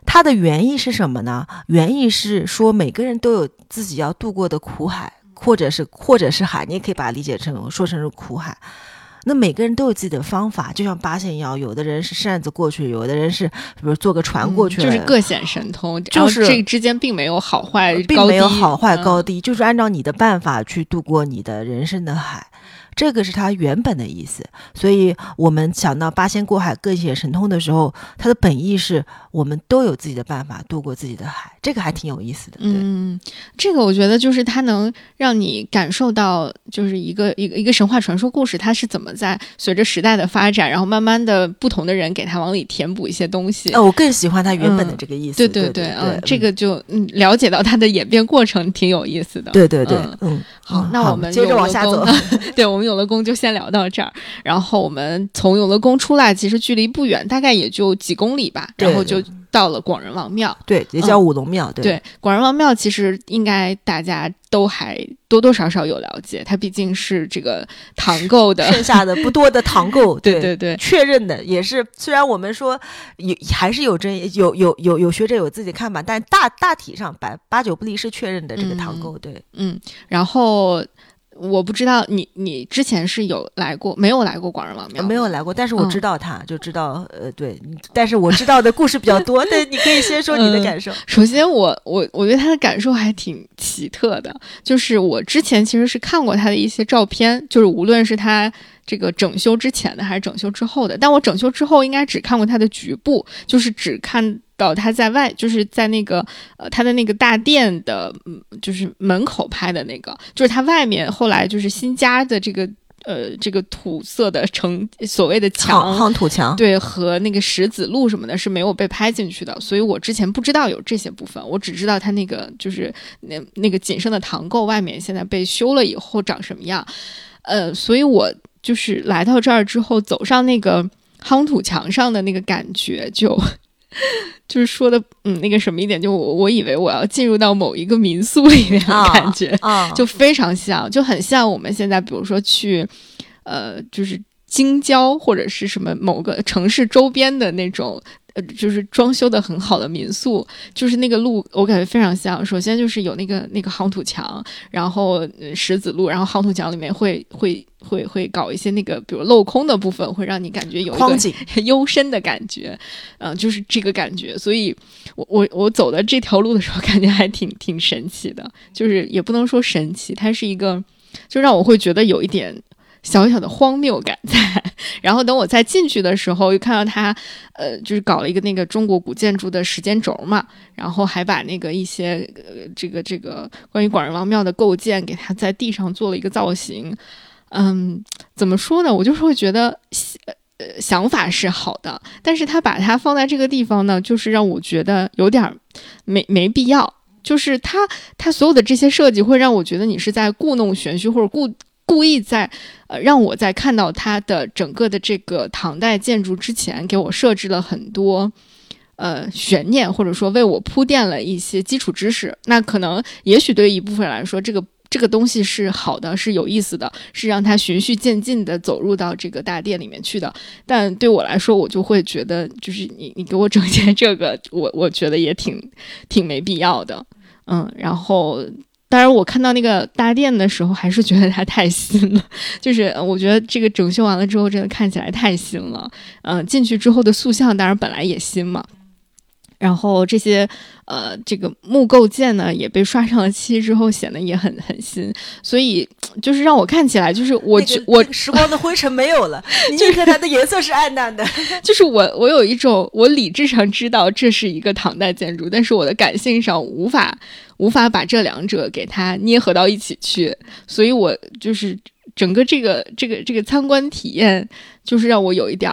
Speaker 2: 它的原意是什么呢？原意是说每个人都有自己要渡过的苦海，或者是海，你也可以把它理解成说成是苦海。那每个人都有自己的方法，就像八仙一样，有的人是扇子过去，有的人是比如坐个船过去，
Speaker 1: 就是各显神通，
Speaker 2: 就是
Speaker 1: 然后这之间并没有好坏高低，
Speaker 2: 并没有好坏高低，就是按照你的办法去度过你的人生的海。这个是它原本的意思，所以我们想到八仙过海各显神通的时候，它的本意是我们都有自己的办法度过自己的海，这个还挺有意思的。对，
Speaker 1: 这个我觉得就是它能让你感受到，就是一个神话传说故事，它是怎么在随着时代的发展，然后慢慢的不同的人给它往里填补一些东西。
Speaker 2: 我更喜欢它原本的这个意思。
Speaker 1: 对，这个就了解到它的演变过程挺有意思的。
Speaker 2: 对，
Speaker 1: 好，那我们
Speaker 2: 接着往下走。
Speaker 1: 对，我们永乐宫就先聊到这儿。然后我们从永乐宫出来，其实距离不远，大概也就几公里吧。然后就到了广仁王庙，
Speaker 2: 对，也叫五龙庙。
Speaker 1: 对，广仁王庙其实应该大家都还多多少少有了解，它毕竟是这个唐构的
Speaker 2: 剩下的不多的唐构，
Speaker 1: 对，
Speaker 2: 确认的也是。虽然我们说还是有争议，有学者有自己的看法，但大体上八九不离是确认的这个唐构。对，
Speaker 1: 然后。我不知道你之前是没有来过广仁王庙？
Speaker 2: 没有来过，但是我知道它，就知道对，但是我知道的故事比较多。对，你可以先说你的感受。
Speaker 1: 首先我对他的感受还挺奇特的，就是我之前其实是看过他的一些照片，就是无论是他这个整修之前的还是整修之后的，但我整修之后应该只看过他的局部，就是只看到他在外，就是在那个他的那个大殿的就是门口拍的那个，就是他外面后来就是新加的这个土色的所谓的墙
Speaker 2: 夯土墙，
Speaker 1: 对，和那个石子路什么的是没有被拍进去的，所以我之前不知道有这些部分，我只知道他那个就是那个仅剩的唐构外面现在被修了以后长什么样，所以我就是来到这儿之后走上那个夯土墙上的那个感觉就是说的那个什么一点，就我以为我要进入到某一个民宿里面的感觉，就非常像，就很像我们现在比如说去就是京郊或者是什么某个城市周边的那种就是装修的很好的民宿，就是那个路我感觉非常像。首先就是有那个夯土墙，然后石子路，然后夯土墙里面会搞一些那个比如镂空的部分，会让你感觉有一个幽深的感觉，就是这个感觉。所以我走的这条路的时候，感觉还挺神奇的，就是也不能说神奇，它是一个就让我会觉得有一点小小的荒谬感在。然后等我再进去的时候，又看到他就是搞了一个那个中国古建筑的时间轴嘛，然后还把那个一些这个关于广仁王庙的构建给他在地上做了一个造型。怎么说呢，我就是会觉得想法是好的，但是他把它放在这个地方呢，就是让我觉得有点没必要，就是他所有的这些设计会让我觉得你是在故弄玄虚，或者故意在让我在看到它的整个的这个唐代建筑之前，给我设置了很多悬念，或者说为我铺垫了一些基础知识。那可能也许对于一部分人来说，这个东西是好的，是有意思的，是让它循序渐进的走入到这个大殿里面去的。但对我来说，我就会觉得，就是你给我整些这个，我觉得也挺没必要的。然后当然我看到那个大殿的时候还是觉得它太新了，就是我觉得这个整修完了之后真的看起来太新了。进去之后的塑像当然本来也新嘛，然后这些这个木构件呢也被刷上了漆之后显得也很新，所以就是让我看起来就是我
Speaker 2: 时光的灰尘没有了，你觉得它的颜色是暗淡的。
Speaker 1: 就是我有一种我理智上知道这是一个唐代建筑，但是我的感性上无法把这两者给它捏合到一起去，所以我就是整个这个参观体验就是让我有一点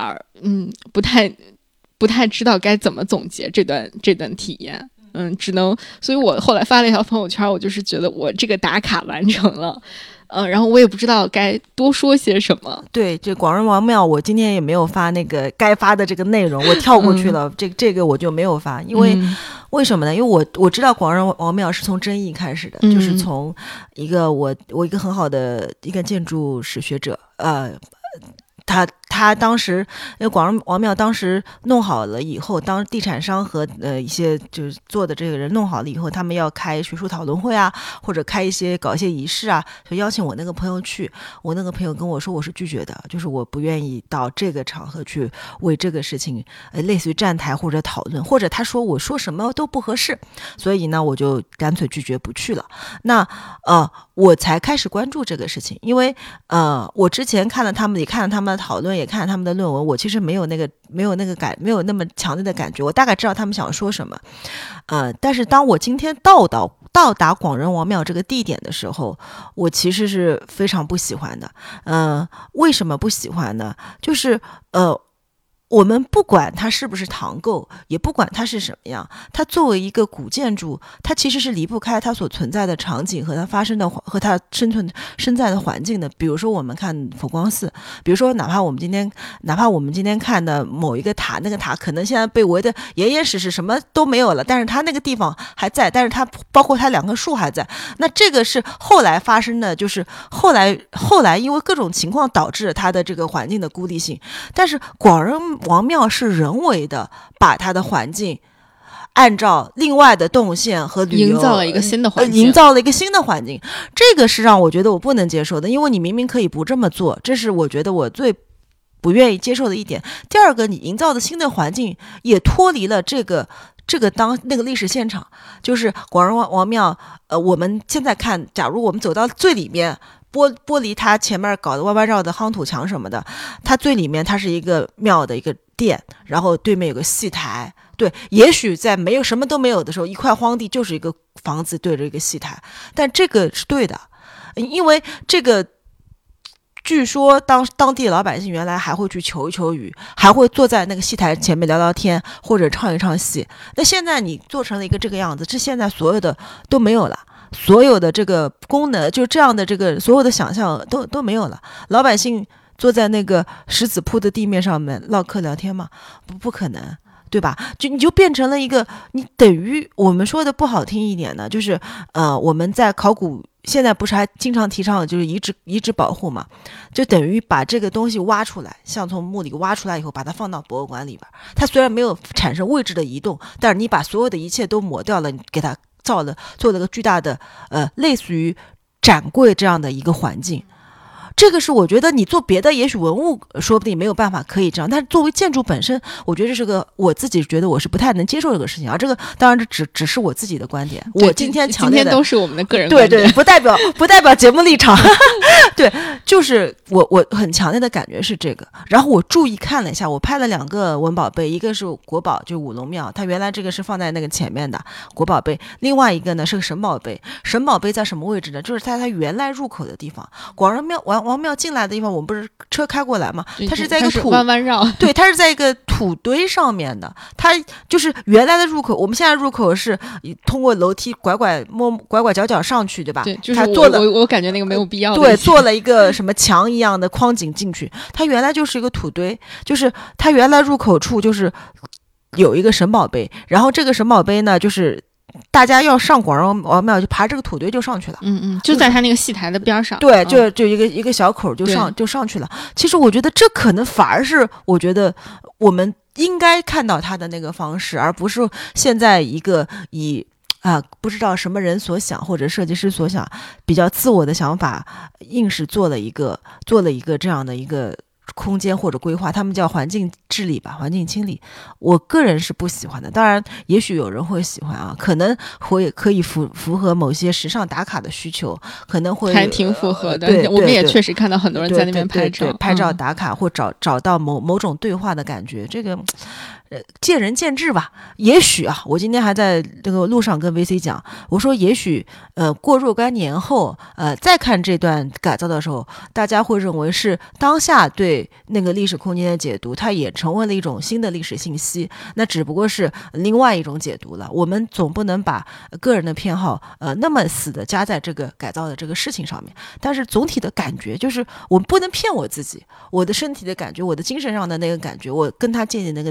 Speaker 1: 不太知道该怎么总结这段体验。所以我后来发了一条朋友圈，我就是觉得我这个打卡完成了。然后我也不知道该多说些什么。
Speaker 2: 对，这广仁王庙我今天也没有发那个该发的这个内容，我跳过去了。这个我就没有发，因为为什么呢？因为我知道广仁王庙是从争议开始的，就是从我一个很好的一个建筑史学者他当时，广仁王庙当时弄好了以后，当地产商和一些就是做的这个人弄好了以后，他们要开学术讨论会啊，或者搞一些仪式啊，就邀请我那个朋友去。我那个朋友跟我说，我是拒绝的，就是我不愿意到这个场合去为这个事情类似于站台或者讨论，或者他说我说什么都不合适，所以呢我就干脆拒绝不去了。那我才开始关注这个事情，因为我之前看了他们的讨论，也看了他们的论文，我其实没有那么强烈的感觉，我大概知道他们想说什么。但是当我今天到达广仁王庙这个地点的时候，我其实是非常不喜欢的。为什么不喜欢呢？就是我们不管它是不是唐构，也不管它是什么样，它作为一个古建筑，它其实是离不开它所存在的场景和它发生的和它身在的环境的。比如说我们看佛光寺，比如说哪怕我们今天看的某一个塔，那个塔可能现在被围得严严实实，什么都没有了，但是它那个地方还在，但是它包括它两棵树还在。那这个是后来发生的，就是后来因为各种情况导致它的这个环境的孤立性。但是广仁王庙是人为的把它的环境按照另外的动线和旅游
Speaker 1: 营造了一个新的
Speaker 2: 环境，这个是让我觉得我不能接受的，因为你明明可以不这么做，这是我觉得我最不愿意接受的一点。第二个，你营造的新的环境也脱离了这个当那个历史现场，就是广仁王庙。我们现在看，假如我们走到最里面，剥离它前面搞的弯弯绕的夯土墙什么的，它最里面它是一个庙的一个殿，然后对面有个戏台。对，也许在什么都没有的时候，一块荒地就是一个房子对着一个戏台，但这个是对的，因为这个据说当地的老百姓原来还会去求一求雨，还会坐在那个戏台前面聊聊天，或者唱一唱戏。那现在你做成了一个这个样子，这现在所有的都没有了。所有的这个功能，就这样的这个所有的想象都没有了。老百姓坐在那个石子铺的地面上面唠嗑聊天吗？不可能，对吧？你就变成了一个，你等于我们说的不好听一点呢，就是我们在考古现在不是还经常提倡就是遗址保护嘛，就等于把这个东西挖出来，像从墓里挖出来以后，把它放到博物馆里边，它虽然没有产生位置的移动，但是你把所有的一切都抹掉了，你给它做了个巨大的类似于展柜这样的一个环境。这个是我觉得你做别的也许文物说不定没有办法可以这样，但是作为建筑本身，我觉得这是个我自己觉得我是不太能接受这个事情。而这个当然这只是我自己的观点，我今天强烈的
Speaker 1: 都是我们的个人观点，
Speaker 2: 对，不代表节目立场对，就是我很强烈的感觉是这个。然后我注意看了一下，我拍了2个文宝贝，一个是国宝，就五龙庙，它原来这个是放在那个前面的国宝贝，另外一个呢是个神宝贝。神宝贝在什么位置呢？就是在它原来入口的地方，广仁王庙进来的地方，我们不是车开过来吗？它是在一个
Speaker 1: 弯弯绕，
Speaker 2: 对，它是在一个土堆上面的。它就是原来的入口，我们现在入口是通过楼梯拐角上去，对吧？
Speaker 1: 对，就是
Speaker 2: 它做了
Speaker 1: 我感觉那个没有必要的。
Speaker 2: 对，做了一个什么墙一样的框景进去。它原来就是一个土堆，就是它原来入口处就是有一个神宝碑，然后这个神宝碑呢，就是大家要上广仁王庙就爬这个土堆就上去了，
Speaker 1: 就在他那个戏台的边上，
Speaker 2: 对，就一个小口就上去了。其实我觉得这可能反而是我觉得我们应该看到他的那个方式，而不是现在一个不知道什么人所想或者设计师所想比较自我的想法，硬是做了一个这样的一个空间或者规划，他们叫环境治理吧，环境清理。我个人是不喜欢的，当然也许有人会喜欢啊，可能会可以符合某些时尚打卡的需求，可能会
Speaker 1: 还挺符合的。
Speaker 2: 对，
Speaker 1: 我们也确实看到很多人在那边拍照，
Speaker 2: 对拍照打卡或找到某种对话的感觉，这个见仁见智吧。也许啊，我今天还在这个路上跟 VC 讲，我说也许过若干年后再看这段改造的时候，大家会认为是当下对那个历史空间的解读，它也成为了一种新的历史信息，那只不过是另外一种解读了。我们总不能把个人的偏好那么死的加在这个改造的这个事情上面，但是总体的感觉就是我不能骗我自己，我的身体的感觉，我的精神上的那个感觉，我跟他建立那个链接，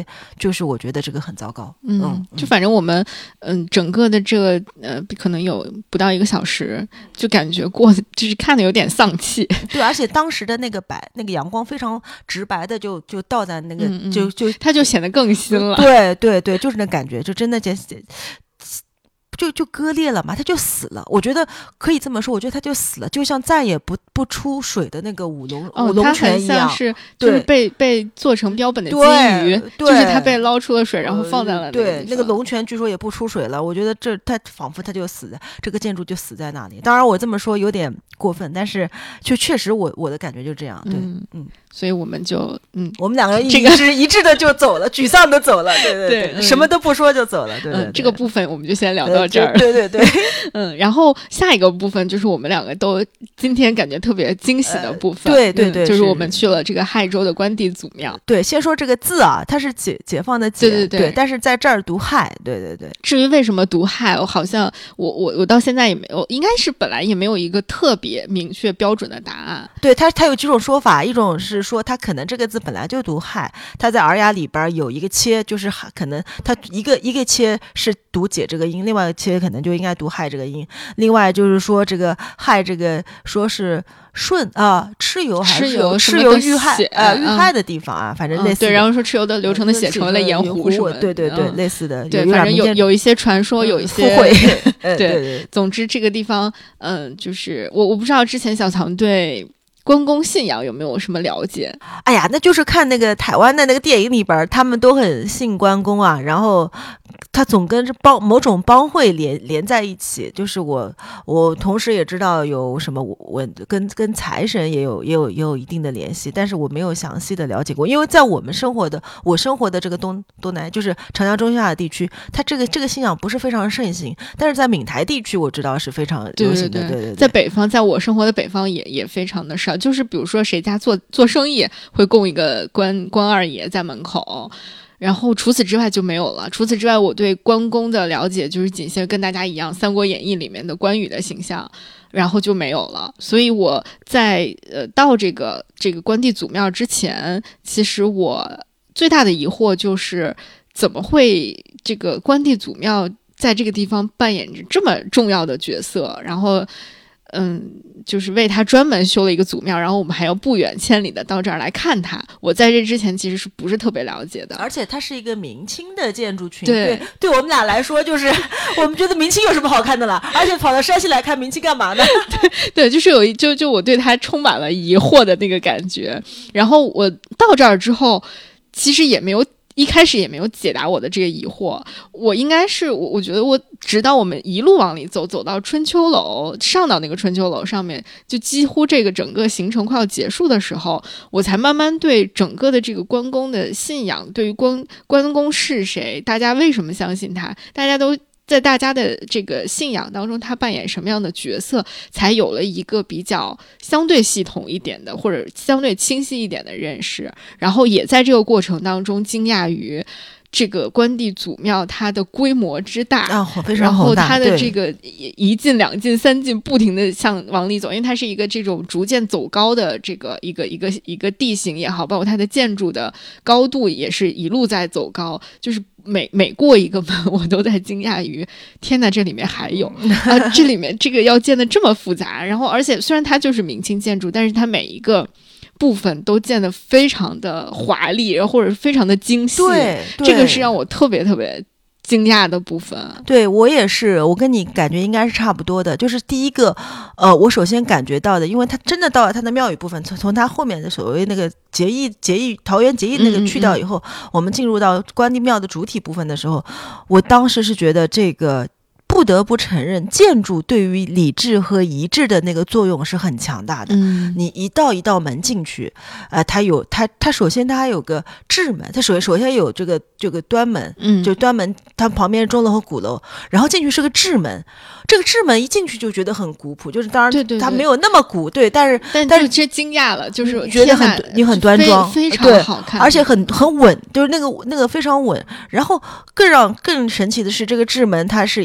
Speaker 2: 就是我觉得这个很糟糕。
Speaker 1: 就反正我们整个的这个可能有不到1个小时，就感觉就是看的有点丧气。
Speaker 2: 对，而且当时的那个阳光非常直白的就倒在那个
Speaker 1: 它就显得更新了。
Speaker 2: 对对对，就是那感觉，就真的就割裂了嘛，它就死了。我觉得可以这么说，我觉得它就死了，就像再也不出水的那个五龙泉一样，
Speaker 1: 它很像是就是被做成标本的金鱼，就是它被捞出了水，然后放在了
Speaker 2: 对那个龙泉，据说也不出水了。我觉得它仿佛它就死了，这个建筑就死在那里。当然我这么说有点过分，但是就确实我的感觉就这样。对，
Speaker 1: 所以我们就
Speaker 2: 我们两个人一致的就走了，沮丧的走了。对对对，什么都不说就走了。对对，
Speaker 1: 这个部分我们就先聊到这儿。
Speaker 2: 对对对，
Speaker 1: 然后下一个部分就是我们两个都今天感觉特别惊喜的部分。
Speaker 2: 对对对，
Speaker 1: 就是我们去了这个亥州的关帝祖庙。
Speaker 2: 对，先说这个字啊，它是解放的解，对，但是在这儿读亥。对对对。
Speaker 1: 至于为什么读亥，我好像我到现在也没有，应该是本来也没有一个特别明确标准的答案。
Speaker 2: 对，它有几种说法，一种是说它可能这个字本来就读亥，它在尔雅里边有一个切，就是可能它一个切是读解这个音，另外一个切可能就应该读亥这个音。另外就是说这个亥这个说是舜啊，蚩尤还是蚩尤遇害的地方啊，反正类似。
Speaker 1: 对，然后说蚩尤的流程的血成为了盐湖什么的。
Speaker 2: 对对对，类似的。
Speaker 1: 对，反正有一些传说，有一些
Speaker 2: 附会。
Speaker 1: 对，总之这个地方，就是我不知道之前小曹对关公信仰有没有什么了解？
Speaker 2: 哎呀，那就是看那个台湾的那个电影里边，他们都很信关公啊，然后他总跟某种帮会连在一起。就是我同时也知道有什么我跟财神也有一定的联系，但是我没有详细的了解过，因为在我生活的这个东南，就是长江中下的地区，它这个信仰不是非常盛行，但是在闽台地区我知道是非常流行的。对，
Speaker 1: 在北方，在我生活的北方也非常的少。就是比如说谁家做生意会供一个关二爷在门口，然后除此之外就没有了。除此之外，我对关公的了解就是仅限跟大家一样，《三国演义》里面的关羽的形象，然后就没有了。所以我在到这个关帝祖庙之前，其实我最大的疑惑就是怎么会这个关帝祖庙在这个地方扮演着这么重要的角色，然后就是为他专门修了一个祖庙，然后我们还要不远千里的到这儿来看他。我在这之前其实是不是特别了解的，
Speaker 2: 而且它是一个明清的建筑群。对我们俩来说，就是我们觉得明清有什么好看的了，而且跑到山西来看明清干嘛呢？
Speaker 1: 对，就是就我对他充满了疑惑的那个感觉。然后我到这儿之后，其实一开始也没有解答我的这个疑惑。我应该是我觉得我直到我们一路往里走到春秋楼，上到那个春秋楼上面，就几乎这个整个行程快要结束的时候，我才慢慢对整个的这个关公的信仰，对于关公是谁，大家为什么相信他，大家都在大家的这个信仰当中他扮演什么样的角色，才有了一个比较相对系统一点的或者相对清晰一点的认识。然后也在这个过程当中惊讶于这个关帝祖庙它的规模之大，
Speaker 2: 非常
Speaker 1: 然后它的这个一进两进三进不停的向往里走，因为它是一个这种逐渐走高的这个一个地形也好，包括它的建筑的高度也是一路在走高，就是每过一个门我都在惊讶于天哪，这里面还有这里面这个要建的这么复杂。然后而且虽然它就是明清建筑，但是它每一个部分都建得非常的华丽，或者非常的精细。
Speaker 2: 对，
Speaker 1: 这个是让我特别特别惊讶的部分。
Speaker 2: 对，我也是，我跟你感觉应该是差不多的。就是第一个我首先感觉到的，因为它真的到了它的庙宇部分，从它后面的所谓那个结义桃园结义那个去掉以后，我们进入到关帝庙的主体部分的时候，我当时是觉得这个不得不承认，建筑对于礼制和仪制的那个作用是很强大的。你一道门进去，它首先它还有个制门，它首先有这个端门，就端门，它旁边是钟楼和鼓楼，然后进去是个制门。这个制门一进去就觉得很古朴，就是当然它没有那么古，对，但是
Speaker 1: 这惊讶了，就是
Speaker 2: 觉得你很端庄，
Speaker 1: 非常好看，
Speaker 2: 而且很稳，就是那个非常稳。然后更神奇的是，这个制门它是一门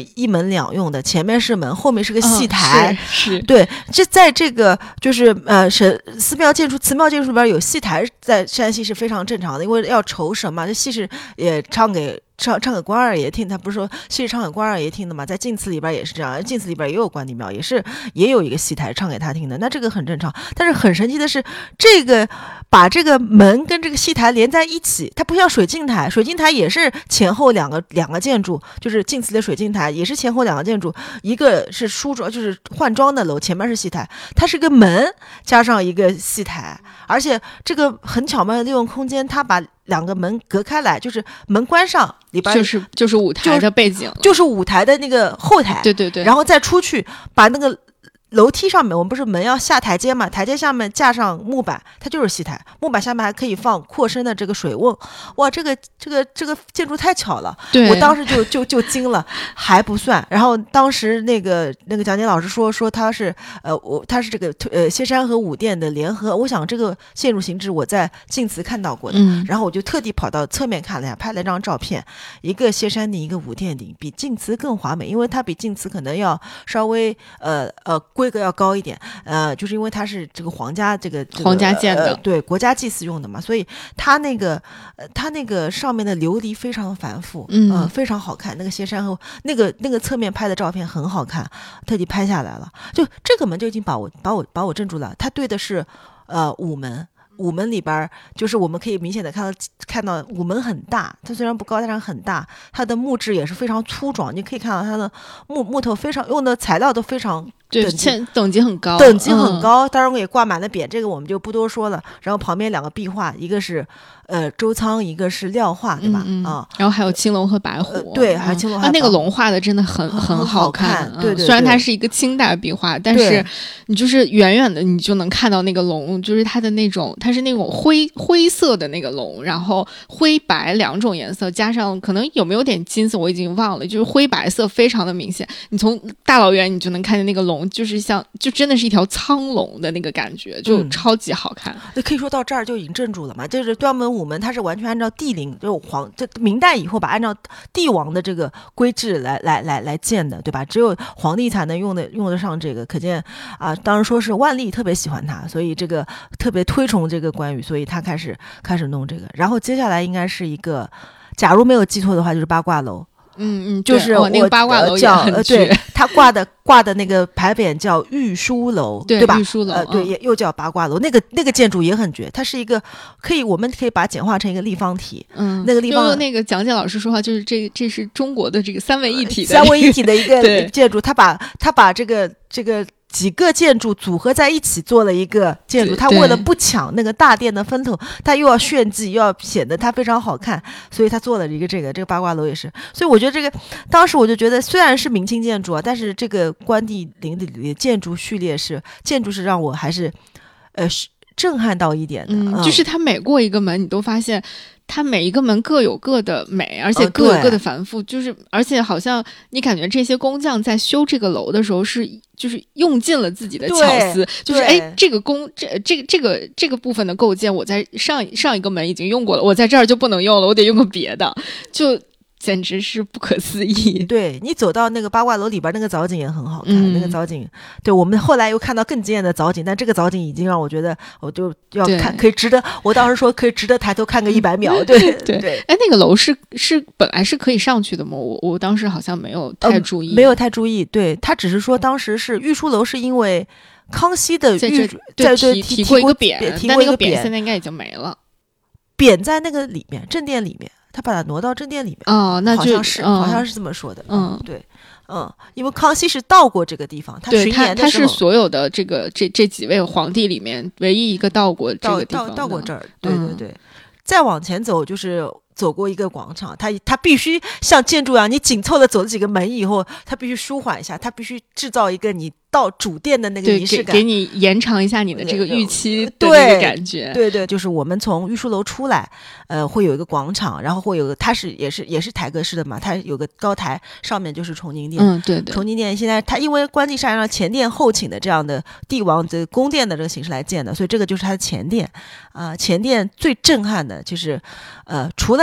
Speaker 2: 门两用的，前面是门，后面是个戏台。
Speaker 1: 是
Speaker 2: 对，这在这个就是寺庙建筑里边有戏台，在山西是非常正常的，因为要酬神嘛，这戏是也唱给关二爷听，他不是说戏是唱给关二爷听的嘛，在晋祠里边也是这样，晋祠里边也有关帝庙，也有一个戏台唱给他听的，那这个很正常。但是很神奇的是，这个把这个门跟这个戏台连在一起，它不像水镜台也是前后两个建筑，就是晋祠的水镜台也是前后两个建筑，一个是梳妆就是换装的楼，前面是戏台，它是个门加上一个戏台，而且这个很巧妙的利用空间，它把两个门隔开来，就是门关上，里边
Speaker 1: 就是舞台的背景，
Speaker 2: 就是舞台的那个后台，
Speaker 1: 对，
Speaker 2: 然后再出去把那个楼梯上面，我们不是门要下台阶嘛？台阶下面架上木板，它就是戏台。木板下面还可以放扩身的这个水瓮。哇，这个建筑太巧了！
Speaker 1: 对，
Speaker 2: 我当时就惊了，还不算。然后当时那个讲解老师说他是他是这个谢山和武殿的联合。我想这个建筑形制我在晋祠看到过的，然后我就特地跑到侧面看了一下，拍了一张照片，一个谢山顶，一个武殿顶，比晋祠更华美，因为它比晋祠可能要稍微规格要高一点，就是因为它是这个皇家
Speaker 1: 皇家建的，
Speaker 2: 对，国家祭祀用的嘛，所以它那个上面的琉璃非常繁复，非常好看。那个谢山和那个侧面拍的照片很好看，特地拍下来了。就这个门就已经把我镇住了。它对的是午门。午门里边就是我们可以明显的看到午门很大，它虽然不高，但是很大，它的木质也是非常粗壮，你可以看到它的木头非常用的材料都非常
Speaker 1: 等级很高，
Speaker 2: 当然也挂满了匾，这个我们就不多说了。然后旁边两个壁画，一个是周仓，一个是廖画，对吧？
Speaker 1: 然后还有青龙和白虎，
Speaker 2: 对，还有青龙和白虎。
Speaker 1: 那个龙画的真的很好看，
Speaker 2: 对，
Speaker 1: 虽然它是一个清代壁画，但是你就是远远的你就能看到那个龙，就是它的那种，它是那种灰色的那个龙，然后灰白两种颜色，加上可能有没有点金色我已经忘了，就是灰白色非常的明显，你从大老远你就能看见那个龙，就真的是一条苍龙的那个感觉，就超级好看。
Speaker 2: 那可以说到这儿就已经镇住了嘛，就是端门午门它是完全按照帝陵，就明代以后吧，按照帝王的这个规制来建的，对吧？只有皇帝才能用得上这个，可见啊，当然说是万历特别喜欢他，所以这个特别推崇这个关羽，所以他开始弄这个。然后接下来应该是一个，假如没有记错的话，就是八卦楼。就是
Speaker 1: 那个八卦楼也很
Speaker 2: 对，他挂的那个牌匾叫御书楼，对吧？
Speaker 1: 御书楼，
Speaker 2: 对，也又叫八卦楼。那个建筑也很绝，它是一个我们可以把它简化成一个立方体。那个立方，
Speaker 1: 那个讲解老师说话就是这是中国的这个三位一体
Speaker 2: 的一个建筑，他把这个几个建筑组合在一起做了一个建筑，他为了不抢那个大殿的风头，他又要炫技，又要显得它非常好看，所以他做了一个这个八卦楼也是。所以我觉得这个当时我就觉得，虽然是明清建筑啊，但是这个关帝陵的建筑序列是让我还是震撼到一点的，
Speaker 1: 就是它每过一个门，你都发现它每一个门各有各的美，而且各有各的繁复，就是而且好像你感觉这些工匠在修这个楼的时候就是用尽了自己的巧思，就是这个部分的构建我在上一个门已经用过了，我在这儿就不能用了，我得用个别的，就简直是不可思议。
Speaker 2: 对，你走到那个八卦楼里边，那个藻井也很好看，那个藻井，对，我们后来又看到更惊艳的藻井，但这个藻井已经让我觉得我就要看，可以值得，我当时说可以值得抬头看个100秒。对。
Speaker 1: 那个楼是本来是可以上去的吗？我当时好像没有太注意，
Speaker 2: 没有太注意。对，他只是说当时是御书楼是因为康熙的
Speaker 1: 提过一个匾，但那个匾现在应该已经没了，
Speaker 2: 匾在那个里面正殿里面。他把它挪到正殿里面
Speaker 1: 那就
Speaker 2: 好像是这么说的。对，因为康熙是到过这个地方，他巡演的时候，
Speaker 1: 他是所有的这几位皇帝里面唯一一个到过这个地方
Speaker 2: 到过这儿。对，再往前走就是走过一个广场，他必须像建筑一样，你紧凑的走了几个门以后，他必须舒缓一下，他必须制造一个你到主殿的那个仪式感，
Speaker 1: 给你延长一下你的这个预期的那个感觉。
Speaker 2: 对，就是我们从御书楼出来，会有一个广场，然后会有个，它也是台阁式的嘛，它有个高台，上面就是崇宁殿。
Speaker 1: 对，
Speaker 2: 崇宁殿现在它因为关帝是按照前殿后寝的这样的帝王的宫殿的这个形式来建的，所以这个就是它的前殿。前殿最震撼的就是除了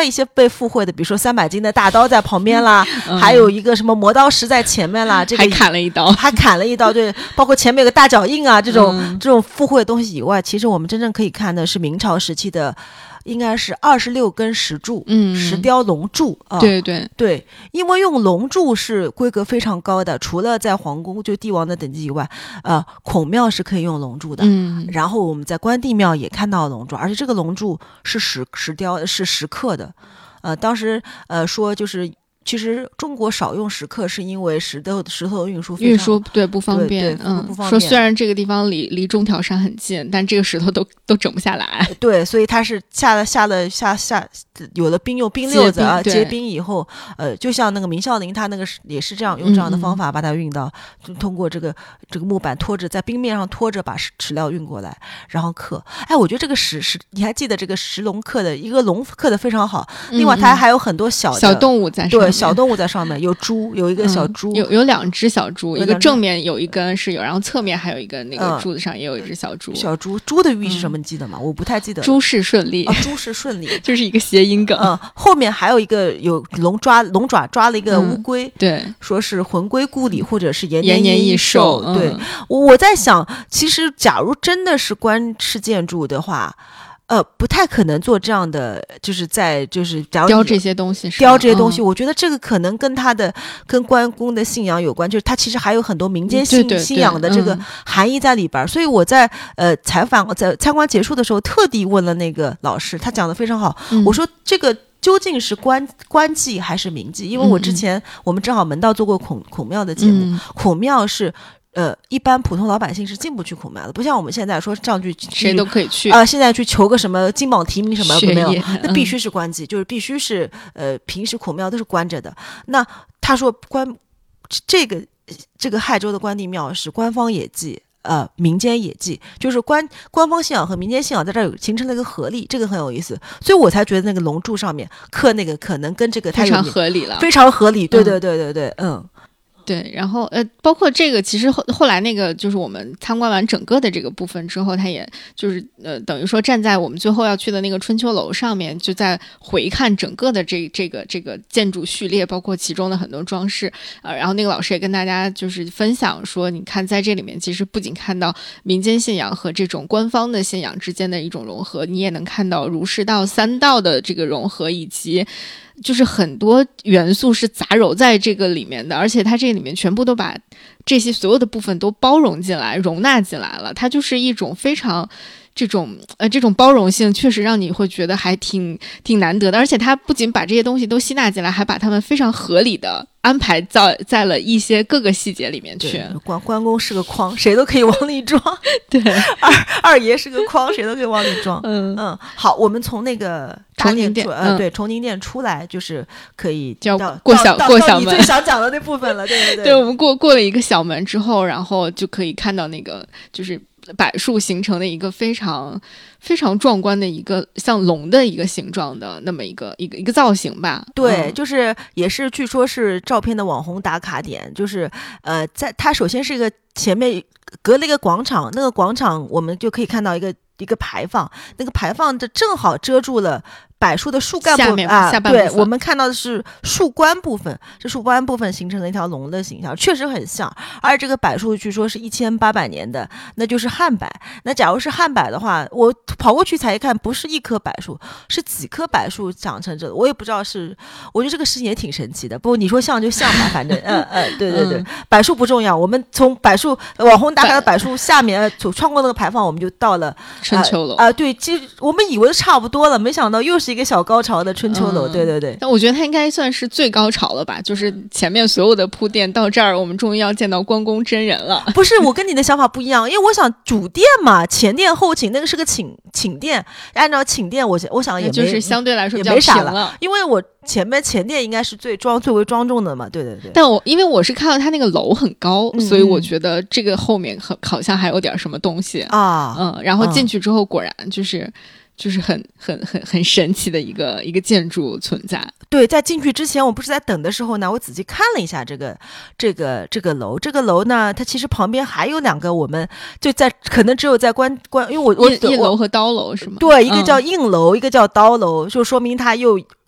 Speaker 2: 了一些被附会的，比如说300斤的大刀在旁边啦，还有一个什么磨刀石在前面啦，这个
Speaker 1: 还砍了一刀，
Speaker 2: 对，包括前面有个大脚印啊，这种附会的东西以外，其实我们真正可以看的是明朝时期的。应该是26根石柱，石雕龙柱啊，
Speaker 1: 对对
Speaker 2: 对，因为用龙柱是规格非常高的，除了在皇宫就帝王的等级以外，孔庙是可以用龙柱的，然后我们在关帝庙也看到龙柱，而且这个龙柱是石雕，是石刻的，当时说就是。其实中国少用石刻，是因为石头的运输
Speaker 1: 对不方便。
Speaker 2: 不方便。
Speaker 1: 说虽然这个地方离中条山很近，但这个石头都整不下来。
Speaker 2: 对，所以它是下有了兵，用兵溜子啊，结冰以后，就像那个明孝陵，它那个也是这样用这样的方法把它运到，通过这个木板拖着，在冰面上拖着把石料运过来，然后刻。哎，我觉得这个石，你还记得这个石龙刻的一个龙刻的非常好，另外它还有很多小
Speaker 1: 动物在上面。
Speaker 2: 对，小动物在上面，有猪，有一个小猪，
Speaker 1: 有2只小猪，一个正面有一根是有，然后侧面还有一个那个柱子上也有一只小猪。
Speaker 2: 猪的寓意是什么？你记得吗？我不太记得。
Speaker 1: 诸事顺利，
Speaker 2: 诸事顺利，
Speaker 1: 就是一个谐音梗。
Speaker 2: 后面还有一个有龙爪抓了一个乌龟，对，说是魂归故里，或者是延年益寿。对，我在想，其实假如真的是官式建筑的话。不太可能做这样的，假如
Speaker 1: 雕这些东西，
Speaker 2: 我觉得这个可能跟关公的信仰有关，就是他其实还有很多民间信仰的这个含义在里边。所以我在在参观结束的时候，特地问了那个老师，他讲的非常好。我说这个究竟是官祭还是民祭？因为我之前我们正好门道做过孔庙的节目，孔庙是。一般普通老百姓是进不去孔庙的，不像我们现在说上去
Speaker 1: 谁都可以去
Speaker 2: 现在去求个什么金榜题名什么没有，那必须是官祭，就是必须是平时孔庙都是关着的。那他说这个亥州的关帝庙是官方野祭，民间野祭，就是官方信仰和民间信仰在这儿形成了一个合力，这个很有意思，所以我才觉得那个龙柱上面刻那个可能跟这个
Speaker 1: 非常合理了，
Speaker 2: 非常合理，对，
Speaker 1: 对，然后包括这个，其实后来那个就是我们参观完整个的这个部分之后，他也就是等于说站在我们最后要去的那个春秋楼上面，就在回看整个的这个建筑序列，包括其中的很多装饰。然后那个老师也跟大家就是分享说，你看在这里面其实不仅看到民间信仰和这种官方的信仰之间的一种融合，你也能看到儒释道3道的这个融合，以及就是很多元素是杂糅在这个里面的，而且它这里面全部都把这些所有的部分都包容进来、容纳进来了。它就是一种非常这种包容性，确实让你会觉得还挺难得的。而且它不仅把这些东西都吸纳进来，还把它们非常合理的安排在了一些各个细节里面去。
Speaker 2: 关公是个筐，谁都可以往里装。
Speaker 1: 对，
Speaker 2: 二爷是个筐，谁都可以往里装。好，我们从那个
Speaker 1: 崇宁殿，
Speaker 2: 崇宁殿出来，就是可以
Speaker 1: 过小门，
Speaker 2: 你最想讲的那部分了。对，
Speaker 1: 对，我们过了一个小门之后，然后就可以看到那个就是柏树形成的一个非常非常壮观的一个像龙的一个形状的那么一个造型吧。
Speaker 2: 对，就是也是据说是照片的网红打卡点，就是在它首先是一个前面隔了一个广场，那个广场我们就可以看到一个牌坊，那个牌坊正好遮住了柏树的树干部分
Speaker 1: 下半部分。
Speaker 2: 对，我们看到的是树冠部分，这树冠部分形成了一条龙的形象，确实很像。而这个柏树据说是1800年的，那就是汉柏。那假如是汉柏的话，我跑过去才一看，不是一棵柏树，是几棵柏树长成这，我也不知道是，我觉得这个事情也挺神奇的。不，你说像就像吧，反正对，柏树不重要，我们从柏树网红打卡的柏树下面穿过那个牌坊，我们就到了
Speaker 1: 春秋楼
Speaker 2: 对，其实我们以为差不多了，没想到又是一个小高潮的春秋楼。对，
Speaker 1: 但我觉得它应该算是最高潮了吧，就是前面所有的铺垫到这儿，我们终于要见到关公真人了。
Speaker 2: 不是，我跟你的想法不一样，因为我想主殿嘛，前殿后寝，那个是个寝殿，按照寝殿我想也没，
Speaker 1: 就是相对来说比较
Speaker 2: 平
Speaker 1: 啥了，
Speaker 2: 因为我前殿应该是最为庄重的嘛。对，
Speaker 1: 但因为我是看到它那个楼很高，所以我觉得这个后面好像还有点什么东西啊。然后进去之后果然就是很神奇的一个建筑存在。
Speaker 2: 对，在进去之前，我不是在等的时候呢，我仔细看了一下这个楼。这个楼呢，它其实旁边还有2个，我们就可能只有在关，因为我
Speaker 1: 印楼和刀楼是吗？
Speaker 2: 对，一个叫印楼，一个叫刀楼，就说明它又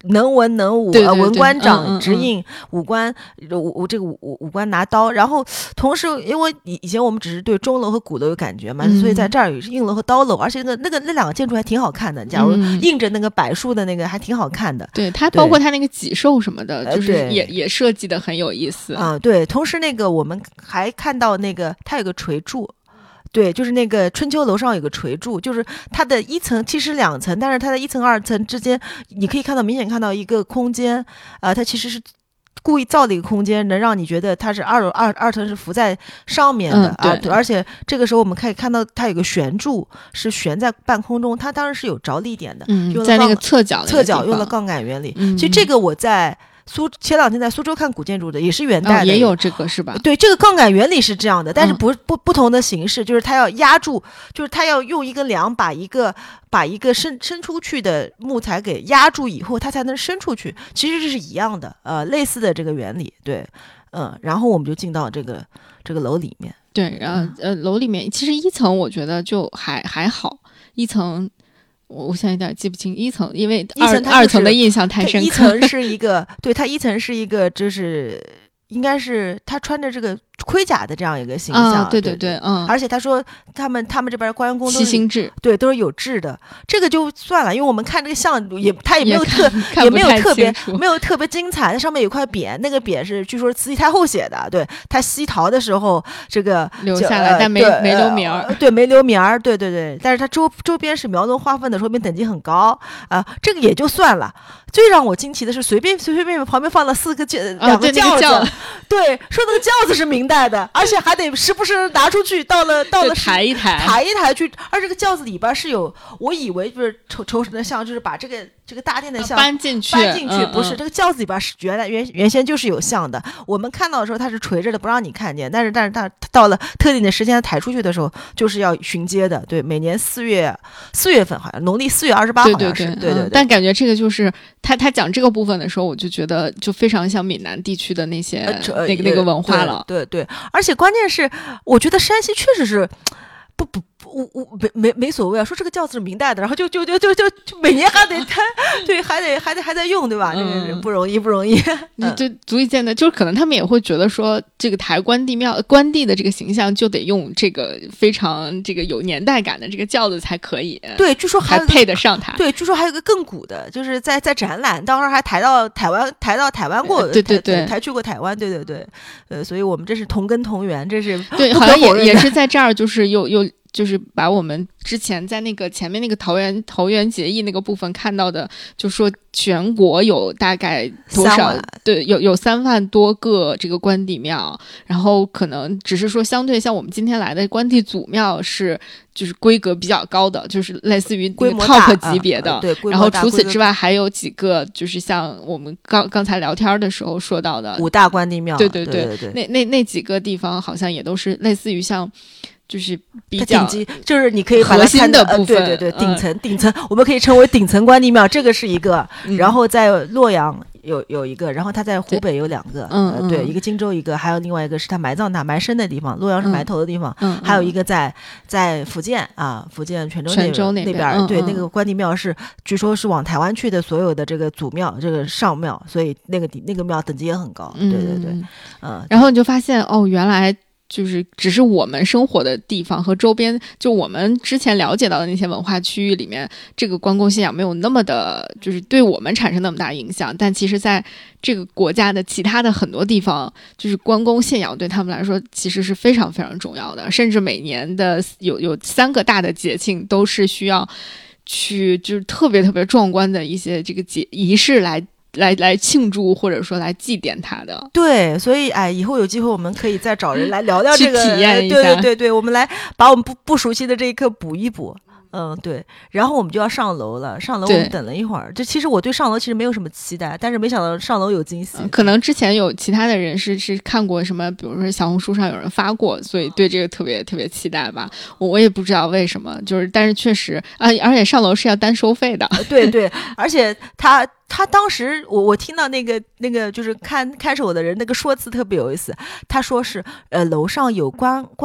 Speaker 2: 能文能武，
Speaker 1: 对对对
Speaker 2: 文官掌
Speaker 1: 嗯嗯
Speaker 2: 直印，武官武官拿刀。然后同时，因为以前我们只是对钟楼和鼓楼有感觉嘛，所以在这儿有印楼和刀楼，而且那两个建筑还挺好看的。假如印着那个柏树的那个还挺好看的。
Speaker 1: 对，它包括它那个脊兽什么的，就是
Speaker 2: 对
Speaker 1: 也设计的很有意思
Speaker 2: 啊。对，同时那个我们还看到那个它有个垂柱。对，就是那个春秋楼上有个垂柱，就是它的一层其实2层，但是它的1层2层之间，你可以明显看到一个空间，它其实是故意造的一个空间，能让你觉得它是二层是浮在上面的
Speaker 1: 对，
Speaker 2: 而且这个时候我们可以看到它有个悬柱是悬在半空中，它当然是有着力点的，
Speaker 1: 在那个侧角
Speaker 2: 用了杠杆原理。其实这个我在前2天在苏州看古建筑的也是元代的，
Speaker 1: 也有这个是吧？
Speaker 2: 对，这个杠杆原理是这样的，但是不同的形式，就是它要压住，就是它要用一根梁把一个伸出去的木材给压住以后，它才能伸出去。其实这是一样的，类似的这个原理。对，然后我们就进到这个楼里面。
Speaker 1: 对，然后楼里面其实1层我觉得就还好，1层。我现在有点记不清1层，因为二层的印象太深刻。
Speaker 2: 1层是一个，对，它1层是一个，就是应该是他穿着这个盔甲的这样一个形象。
Speaker 1: 对，
Speaker 2: 而且他说他们这边关公
Speaker 1: 七星制，
Speaker 2: 对，都是有制的。这个就算了，因为我们看这个像他也没有特别精彩。它上面有块匾，那个匾是据说是慈禧太后写的，对，他西逃的时候这个
Speaker 1: 留下来，但没留名儿。
Speaker 2: 对，没留名儿。对，但是它周边是苗龙花分的，说明等级很高啊，这个也就算了。最让我惊奇的是，随便旁边放了2个2个轿子，对，说那个轿子是明代的，而且还得时不时拿出去，到了
Speaker 1: 抬一抬
Speaker 2: 去，而这个轿子里边是有，我以为就是抽成的像，就是把这个大殿的像
Speaker 1: 搬进去，
Speaker 2: 不是这个轿子里边是原先就是有像的。我们看到的时候它是垂着的，不让你看见，但是它到了特定的时间抬出去的时候，就是要巡街的。对，每年4月份，好像农历4月28好像是，对。
Speaker 1: 但感觉这个就是他讲这个部分的时候，我就觉得就非常像闽南地区的那些那个文化了。
Speaker 2: 对，而且关键是，我觉得山西确实是没所谓啊，说这个轿子是明代的，然后就每年还得对，还在用，对吧？不容易。
Speaker 1: 就足以见得，就是可能他们也会觉得说，这个抬关帝的这个形象就得用这个非常这个有年代感的这个轿子才可以。
Speaker 2: 对，据说
Speaker 1: 还配得上它。
Speaker 2: 对，据说还有个更古的，就是在展览，当时还抬到台湾过，
Speaker 1: 对，
Speaker 2: 抬去过台湾，对，所以我们这是同根同源，这是
Speaker 1: 对，好像也是在这儿，就是又就是把我们之前在那个前面那个桃园结义那个部分看到的，就说全国有大概多少？对，有3万多个这个关帝庙，然后可能只是说相对像我们今天来的关帝祖庙是就是规格比较高的，就是类似于 top 级别的。
Speaker 2: 对，
Speaker 1: 然后除此之外还有几个就是像我们刚才聊天的时候说到的
Speaker 2: 5大关帝庙。
Speaker 1: 对，那几个地方好像也都是类似于像。就是比较
Speaker 2: 顶级，就是你可以把它
Speaker 1: 核心的部分，
Speaker 2: 对，顶层，我们可以称为顶层关帝庙，这个是一个。然后在洛阳有一个，然后他在湖北有2个，对，一个荆州一个，还有另外一个是他埋身的地方，洛阳是埋头的地方，还有一个在福建啊，福建泉州那边，对，那个关帝庙是据说是往台湾去的所有的这个祖庙，这个上庙，所以那个庙等级也很高，对，
Speaker 1: 然后你就发现哦，原来。就是只是我们生活的地方和周边，就我们之前了解到的那些文化区域里面，这个关公信仰没有那么的，就是对我们产生那么大影响。但其实在这个国家的其他的很多地方，就是关公信仰对他们来说其实是非常非常重要的，甚至每年的有3个大的节庆都是需要去就是特别特别壮观的一些这个仪式来庆祝或者说来祭奠他的。
Speaker 2: 对，所以以后有机会我们可以再找人来聊聊这个，
Speaker 1: 体验一下。
Speaker 2: 对，我们来把我们不熟悉的这一课补一补。对，然后我们就要上楼了。上楼我们等了一会儿，这其实我对上楼其实没有什么期待，但是没想到上楼有惊喜。
Speaker 1: 可能之前有其他的人是看过什么，比如说小红书上有人发过，所以对这个特别特别期待吧。我也不知道为什么，就是但是确实而且上楼是要单收费的。
Speaker 2: 对，而且他当时我听到那个就是看守的人那个说辞特别有意思，他说是楼上有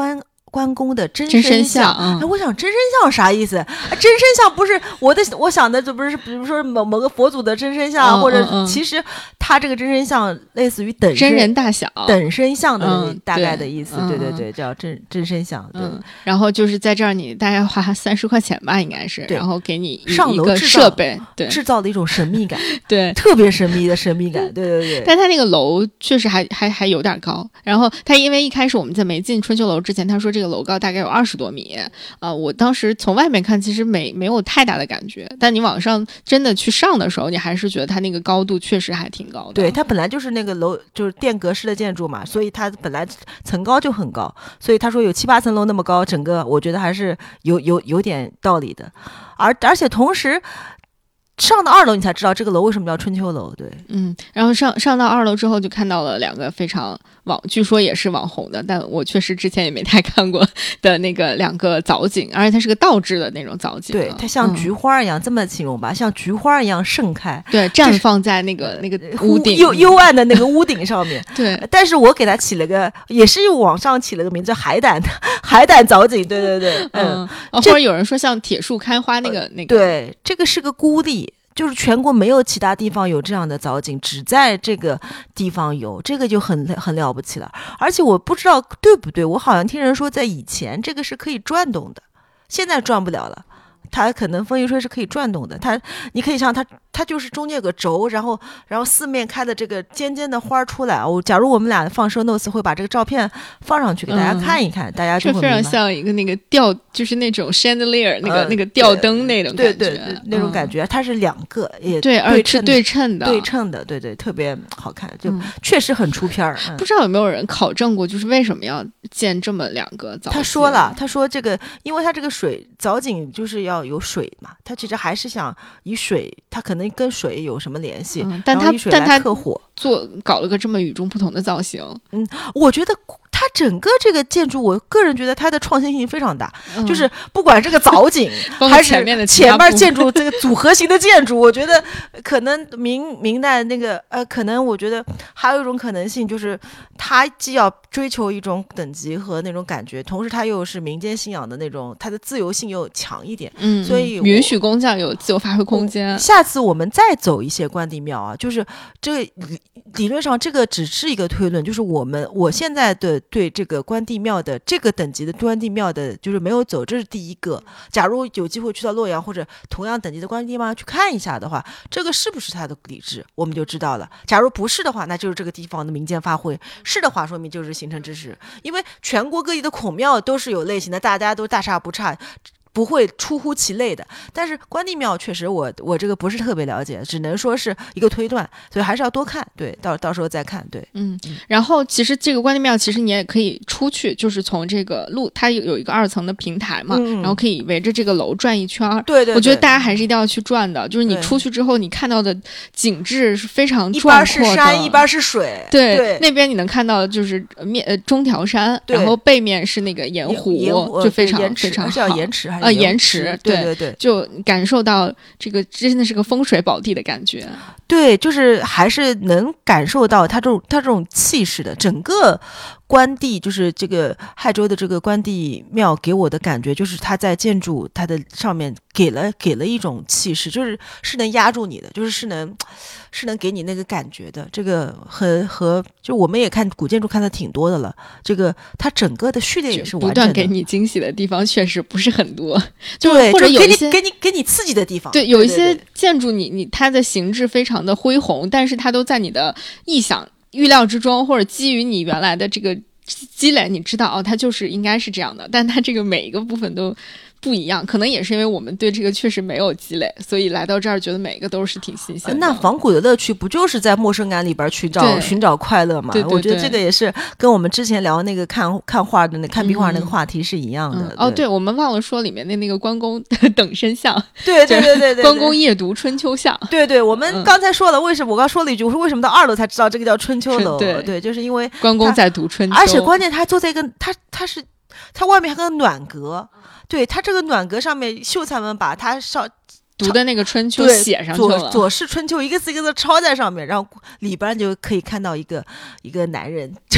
Speaker 2: 关公的真
Speaker 1: 身
Speaker 2: 身像。我想真身像啥意思？真身像不是我想的，这不是比如说某个佛祖的真身像，或者其实他这个真身像类似于
Speaker 1: 真人大小
Speaker 2: 等身像的大概的意思。对，叫真身像。对，
Speaker 1: 然后就是在这儿你大概花30块钱吧，应该是，然后给你
Speaker 2: 上楼
Speaker 1: 一个设备，对，
Speaker 2: 制造的一种神秘感，
Speaker 1: 对，
Speaker 2: 特别神秘的神秘感。对。
Speaker 1: 但他那个楼确实还有点高，然后他因为一开始我们在没进春秋楼之前，他说这个楼高大概有20多米，我当时从外面看其实没有太大的感觉，但你往上真的去上的时候，你还是觉得它那个高度确实还挺高的。
Speaker 2: 对，它本来就是那个楼就是殿阁式的建筑嘛，所以它本来层高就很高，所以他说有7、8层楼那么高，整个我觉得还是有点道理的，而且同时。上到2楼，你才知道这个楼为什么叫春秋楼。对，
Speaker 1: 然后上到2楼之后，就看到了2个非常据说也是网红的，但我确实之前也没太看过的那个2个藻井，而且它是个倒置的那种藻井。
Speaker 2: 对，它像菊花一样，这么形容吧，像菊花一样盛开。
Speaker 1: 对，绽放在那个屋顶
Speaker 2: 幽暗的那个屋顶上面。
Speaker 1: 对，
Speaker 2: 但是我给它起了个，也是网上起了个名字，海胆藻井。对，
Speaker 1: 或者有人说像铁树开花那个。
Speaker 2: 对，这个是个孤立。就是全国没有其他地方有这样的藻井，只在这个地方有，这个就很了不起了。而且我不知道对不对，我好像听人说在以前这个是可以转动的，现在转不了了。它可能风一吹是可以转动的，你可以像它就是中间有个轴，然后四面开的这个尖尖的花出来。假如我们俩放show notes会把这个照片放上去给大家看一看，大家就会明白。
Speaker 1: 非常像一个那个就是那种 chandelier 那个吊灯那种感觉，
Speaker 2: 对，那种感觉。它是2个也
Speaker 1: 对，而且对称
Speaker 2: 的，对，特别好看，就确实很出片儿。
Speaker 1: 不知道有没有人考证过，就是为什么要建这么2个藻井？
Speaker 2: 他说了，他说这个，因为他这个藻井就是要有水嘛，他其实还是想以水，他可能跟水有什么联系，
Speaker 1: 但他
Speaker 2: 克火，
Speaker 1: 搞了个这么与众不同的造型。
Speaker 2: 我觉得它整个这个建筑，我个人觉得它的创新性非常大，就是不管这个藻井还是前面建筑这个组合型的建筑，我觉得可能明代那个可能我觉得还有一种可能性，就是它既要追求一种等级和那种感觉，同时它又是民间信仰的那种，它的自由性又强一点，所以
Speaker 1: 允许工匠有自由发挥空间。
Speaker 2: 下次我们再走一些关帝庙啊，就是这个理论上这个只是一个推论，就是我现在的对这个关帝庙的这个等级的关帝庙的就是没有走，这是第一个。假如有机会去到洛阳或者同样等级的关帝庙去看一下的话，这个是不是它的礼制我们就知道了。假如不是的话，那就是这个地方的民间发挥，是的话说明就是形成知识。因为全国各地的孔庙都是有类型的，大家都大差不差，不会出乎其类的。但是关帝庙确实我这个不是特别了解，只能说是一个推断，所以还是要多看。对，到时候再看。对，
Speaker 1: 然后其实这个关帝庙其实你也可以出去，就是从这个路，它有一个2层的平台嘛，然后可以围着这个楼转一圈。
Speaker 2: 对，
Speaker 1: 我觉得大家还是一定要去转的，就是你出去之后你看到的景致是非常壮阔的，
Speaker 2: 一边是山一边是水。
Speaker 1: 对，那边你能看到的就是中条山，然后背面是那个盐湖，就非常非常好。
Speaker 2: 是叫盐池还是
Speaker 1: 盐池？对，就感受到这个真的是个风水宝地的感觉。
Speaker 2: 对，就是还是能感受到它这种气势的。整个关帝就是这个亥州的这个关帝庙给我的感觉，就是它在建筑它的上面给了一种气势，是能压住你的，是能给你那个感觉的。这个和就我们也看古建筑看的挺多的了，这个它整个的序列也是完整的。
Speaker 1: 不断给你惊喜的地方确实不是很多，
Speaker 2: 对，
Speaker 1: 或者有一些
Speaker 2: 给你刺激的地方。
Speaker 1: 对，有一些建筑它的形制非常的恢宏，但是它都在你的预料之中，或者基于你原来的这个积累，你知道它就是应该是这样的，但它这个每一个部分都不一样，可能也是因为我们对这个确实没有积累，所以来到这儿觉得每一个都是挺新鲜的。
Speaker 2: 那仿古的乐趣不就是在陌生感里边去寻找快乐吗？
Speaker 1: 对，
Speaker 2: 我觉得这个也是跟我们之前聊那个看画的看壁画那个话题是一样的。
Speaker 1: 对，我们忘了说里面的那个关公等身像，
Speaker 2: 对，
Speaker 1: 关公夜读春秋像。
Speaker 2: 对，我们刚才说了，为什么我刚说了一句，我说为什么到2楼才知道这个叫春秋楼？对，就是因为
Speaker 1: 关公在读春秋，
Speaker 2: 而且关键他坐在一个他外面还有个暖阁。对，他这个暖阁上面秀才们把他
Speaker 1: 读的那个春秋写上去了，
Speaker 2: 左是春秋一个字一个字抄在上面，然后里边就可以看到一个男人，就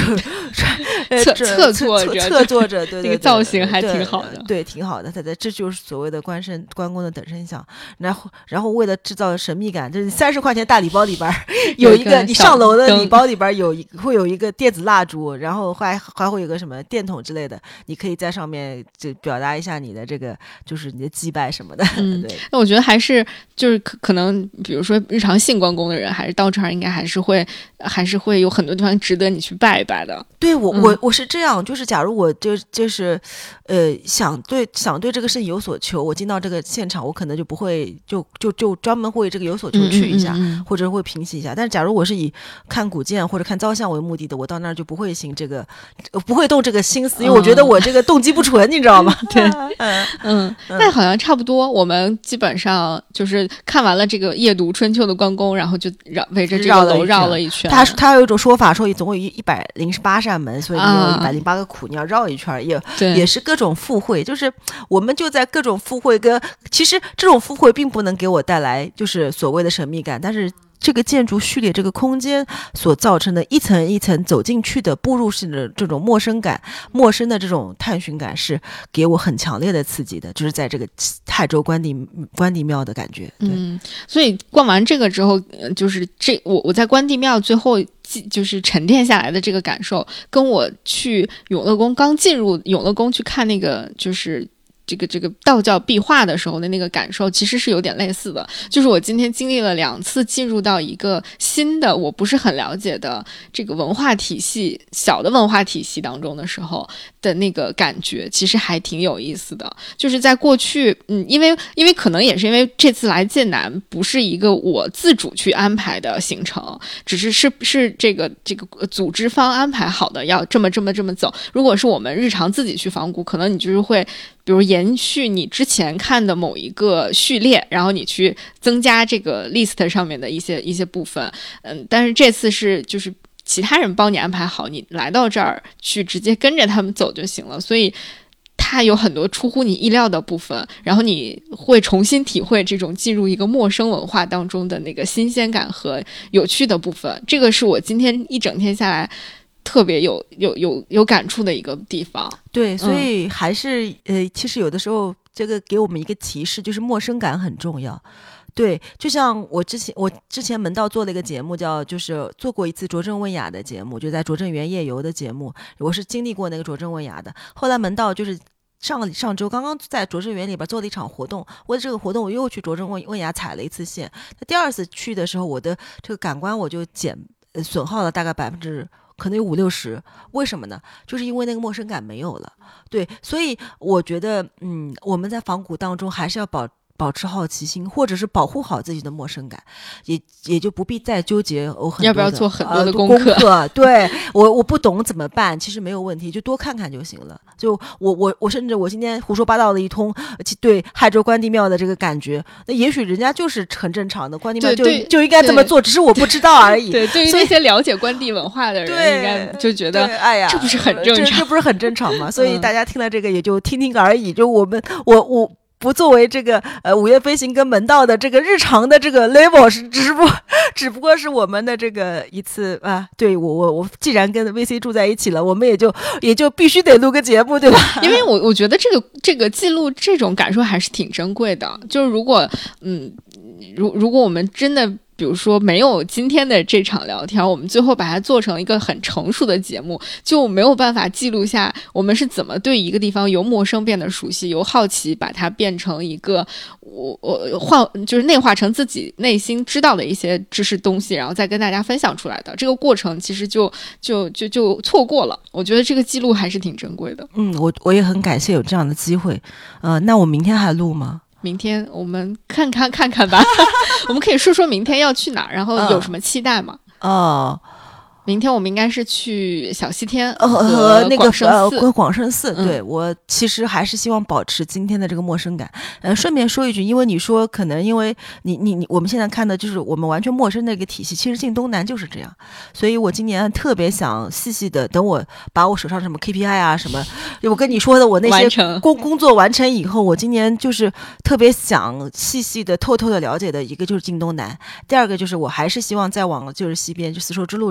Speaker 1: 侧坐着，
Speaker 2: 对，
Speaker 1: 那个造型还挺好的，
Speaker 2: 对，挺好的。这就是所谓的关公的等身像。然后为了制造神秘感，就是30块钱大礼包里边有一个，你上楼的礼包里边会有一个电子蜡烛，然后还会有个什么电筒之类的，你可以在上面就表达一下你的这个就是你的祭拜什么的。对，
Speaker 1: 那我觉得还是就是可能，比如说日常信关公的人，还是到这儿应该还是会有很多地方值得你去拜一拜的。
Speaker 2: 对，我是这样，就是假如我就是想对这个事情有所求，我进到这个现场，我可能就不会就专门为这个有所求去一下，或者会平息一下。但是假如我是以看古建或者看造像为目的的，我到那儿就不会行这个，不会动这个心思，因为我觉得我这个动机不纯，你知道吗？
Speaker 1: 对，那好像差不多，我们基本上就是看完了这个夜读春秋的关公，然后就围着这个楼绕了一圈。
Speaker 2: 他有一种说法说，总共有108扇门，所以你有108个窟，你要绕一圈，也是各种附会。就是我们就在各种附会其实这种附会并不能给我带来就是所谓的神秘感，但是这个建筑序列这个空间所造成的一层一层走进去的步入式的这种陌生感，陌生的这种探寻感是给我很强烈的刺激的，就是在这个泰州关帝庙的感觉。对，
Speaker 1: 所以逛完这个之后，就是我在关帝庙最后就是沉淀下来的这个感受，跟我去永乐宫刚进入永乐宫去看那个就是这个道教壁画的时候的那个感受其实是有点类似的，就是我今天经历了2次进入到一个新的我不是很了解的这个文化体系，小的文化体系当中的时候的那个感觉其实还挺有意思的。就是在过去因为可能也是因为这次来剑南不是一个我自主去安排的行程，只是这个组织方安排好的要这么走。如果是我们日常自己去仿古，可能你就是会比如延续你之前看的某一个序列，然后你去增加这个 list 上面的一些部分。但是这次是就是其他人帮你安排好，你来到这儿去直接跟着他们走就行了，所以它有很多出乎你意料的部分，然后你会重新体会这种进入一个陌生文化当中的那个新鲜感和有趣的部分。这个是我今天一整天下来特别有感触的一个地方。
Speaker 2: 对，所以还是其实有的时候这个给我们一个提示，就是陌生感很重要。对，就像我之前门道做了一个节目，就是做过一次拙政问雅的节目，就在拙政园夜游的节目，我是经历过那个拙政问雅的。后来门道就是上周刚刚在拙政园里边做了一场活动，为了这个活动我又去拙政问雅踩了一次线。第2次去的时候，我的这个感官我就损耗了大概可能有50-60%，为什么呢？就是因为那个陌生感没有了。对，所以我觉得我们在仿古当中还是要保持好奇心，或者是保护好自己的陌生感，也就不必再纠结
Speaker 1: 要不要做很多的
Speaker 2: 功课。对，我不懂怎么办？其实没有问题，就多看看就行了。就我甚至我今天胡说八道了一通，对亥州关帝庙的这个感觉，那也许人家就是很正常的，关帝庙就应该这么做，只是我不知道而已。
Speaker 1: 对，对于那些了解关帝文化的人，应该就觉得，
Speaker 2: 哎呀，
Speaker 1: 这不是很正常？
Speaker 2: 这不是很正常吗？所以大家听了这个也就听听而已。就我不作为这个午夜飞行跟门道的这个日常的这个 level， 只不过是我们的这个一次啊。对，我既然跟 VC 住在一起了，我们也就必须得录个节目，对吧？
Speaker 1: 因为我觉得这个记录这种感受还是挺珍贵的。就是如果如果我们真的比如说没有今天的这场聊天，我们最后把它做成一个很成熟的节目，就没有办法记录下我们是怎么对一个地方由陌生变得熟悉，由好奇把它变成一个就是内化成自己内心知道的一些知识东西，然后再跟大家分享出来的。这个过程其实就错过了。我觉得这个记录还是挺珍贵的。
Speaker 2: 我也很感谢有这样的机会。那我明天还录吗？
Speaker 1: 明天我们看看吧我们可以说明天要去哪儿，然后有什么期待吗？明天我们应该是去小西天和
Speaker 2: 那个广胜寺。
Speaker 1: 对，
Speaker 2: 我其实还是希望保持今天的这个陌生感。顺便说一句，因为你说可能因为你我们现在看的就是我们完全陌生的一个体系，其实进东南就是这样。所以我今年特别想细细的，等我把我手上什么 KPI 啊什么，我跟你说的我那些工作完成以后，我今年就是特别想细细的透透的了解的一个就是进东南。第二个就是我还是希望再往就是西边就丝绸之路这一块，我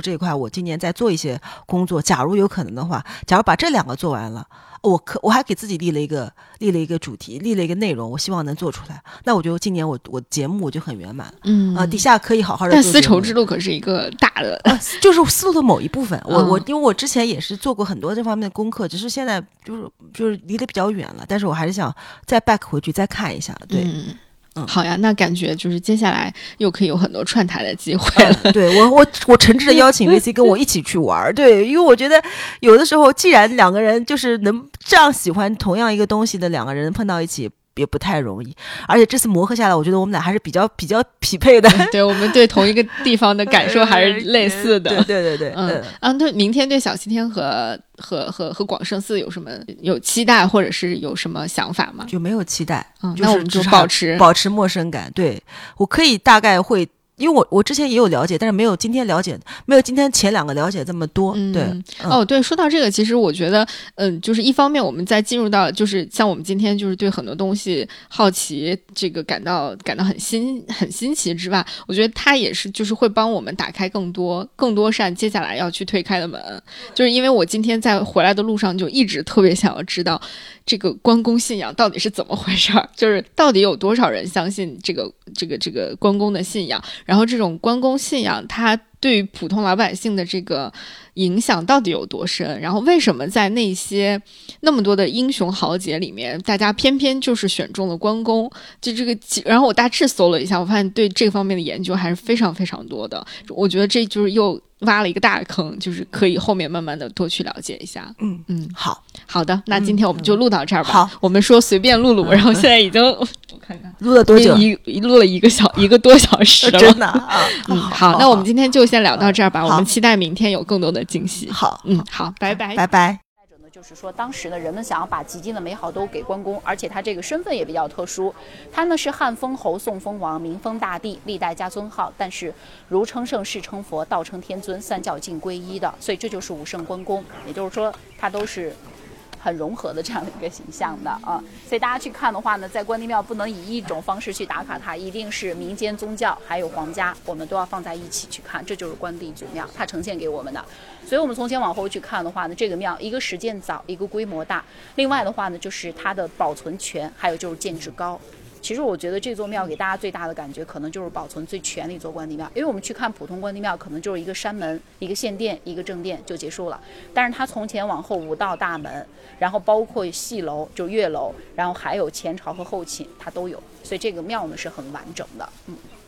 Speaker 2: 我今年在做一些工作，假如有可能的话，假如把这2个做完了，我还给自己立了一个主题，立了一个内容，我希望能做出来。那我觉得今年我节目我就很圆满了。底下可以好好的。
Speaker 1: 但丝绸之路可是一个大的，
Speaker 2: 就是丝路的某一部分。因为我之前也是做过很多这方面的功课，只是现在就是离得比较远了，但是我还是想再 back 回去再看一下。对。
Speaker 1: 好呀，那感觉就是接下来又可以有很多串台的机会了。
Speaker 2: 对，我诚挚的邀请 VC 跟我一起去玩。对，因为我觉得有的时候，既然2个人就是能这样喜欢同样一个东西的2个人碰到一起，也不太容易。而且这次磨合下来，我觉得我们俩还是比较匹配的。
Speaker 1: 对，我们对同一个地方的感受还是类似的。
Speaker 2: 对。
Speaker 1: 对，明天对小西天和广胜寺有期待，或者是有什么想法吗？
Speaker 2: 就没有期待。
Speaker 1: 那我们就保持
Speaker 2: 陌生感。对，我可以大概会。因为我之前也有了解，但是没有今天前2个了解这么多。
Speaker 1: 对，说到这个，其实我觉得，就是一方面我们在进入到，就是像我们今天就是对很多东西好奇，这个感到很新奇之外，我觉得它也是就是会帮我们打开更多扇接下来要去推开的门。就是因为我今天在回来的路上就一直特别想要知道这个关公信仰到底是怎么回事儿，就是到底有多少人相信这个关公的信仰。然后这种关公信仰它对于普通老百姓的这个影响到底有多深，然后为什么在那些那么多的英雄豪杰里面，大家偏偏就是选中了关公，就这个。然后我大致搜了一下，我发现对这方面的研究还是非常非常多的。我觉得这就是又挖了一个大坑，就是可以后面慢慢的多去了解一下。好的，那今天我们就录到这儿吧。
Speaker 2: 好，
Speaker 1: 我们说随便录，然后现在已经我看看
Speaker 2: 录了多久？
Speaker 1: 录了一个多小时了。
Speaker 2: 真的
Speaker 1: 好，那我们今天就先聊到这儿吧。我们期待明天有更多的惊喜。
Speaker 2: 好，
Speaker 1: 好，拜拜，
Speaker 2: 拜拜。
Speaker 3: 就是说当时呢人们想要把极尽的美好都给关公，而且他这个身份也比较特殊，他呢是汉封侯，宋封王，名封大帝，历代加尊号，但是如称圣，是称佛，道称天尊，三教尽归一的，所以这就是武圣关公。也就是说他都是很融合的这样的一个形象的啊，所以大家去看的话呢，在关帝庙不能以一种方式去打卡它，一定是民间宗教还有皇家，我们都要放在一起去看，这就是关帝祖庙它呈现给我们的。所以我们从前往后去看的话呢，这个庙一个时间早，一个规模大，另外的话呢就是它的保存全，还有就是建制高。其实我觉得这座庙给大家最大的感觉可能就是保存最全的一座关帝庙，因为我们去看普通关帝庙可能就是一个山门，一个献殿，一个正殿就结束了，但是它从前往后5道大门，然后包括戏楼就月楼，然后还有前朝和后寝它都有，所以这个庙呢是很完整的。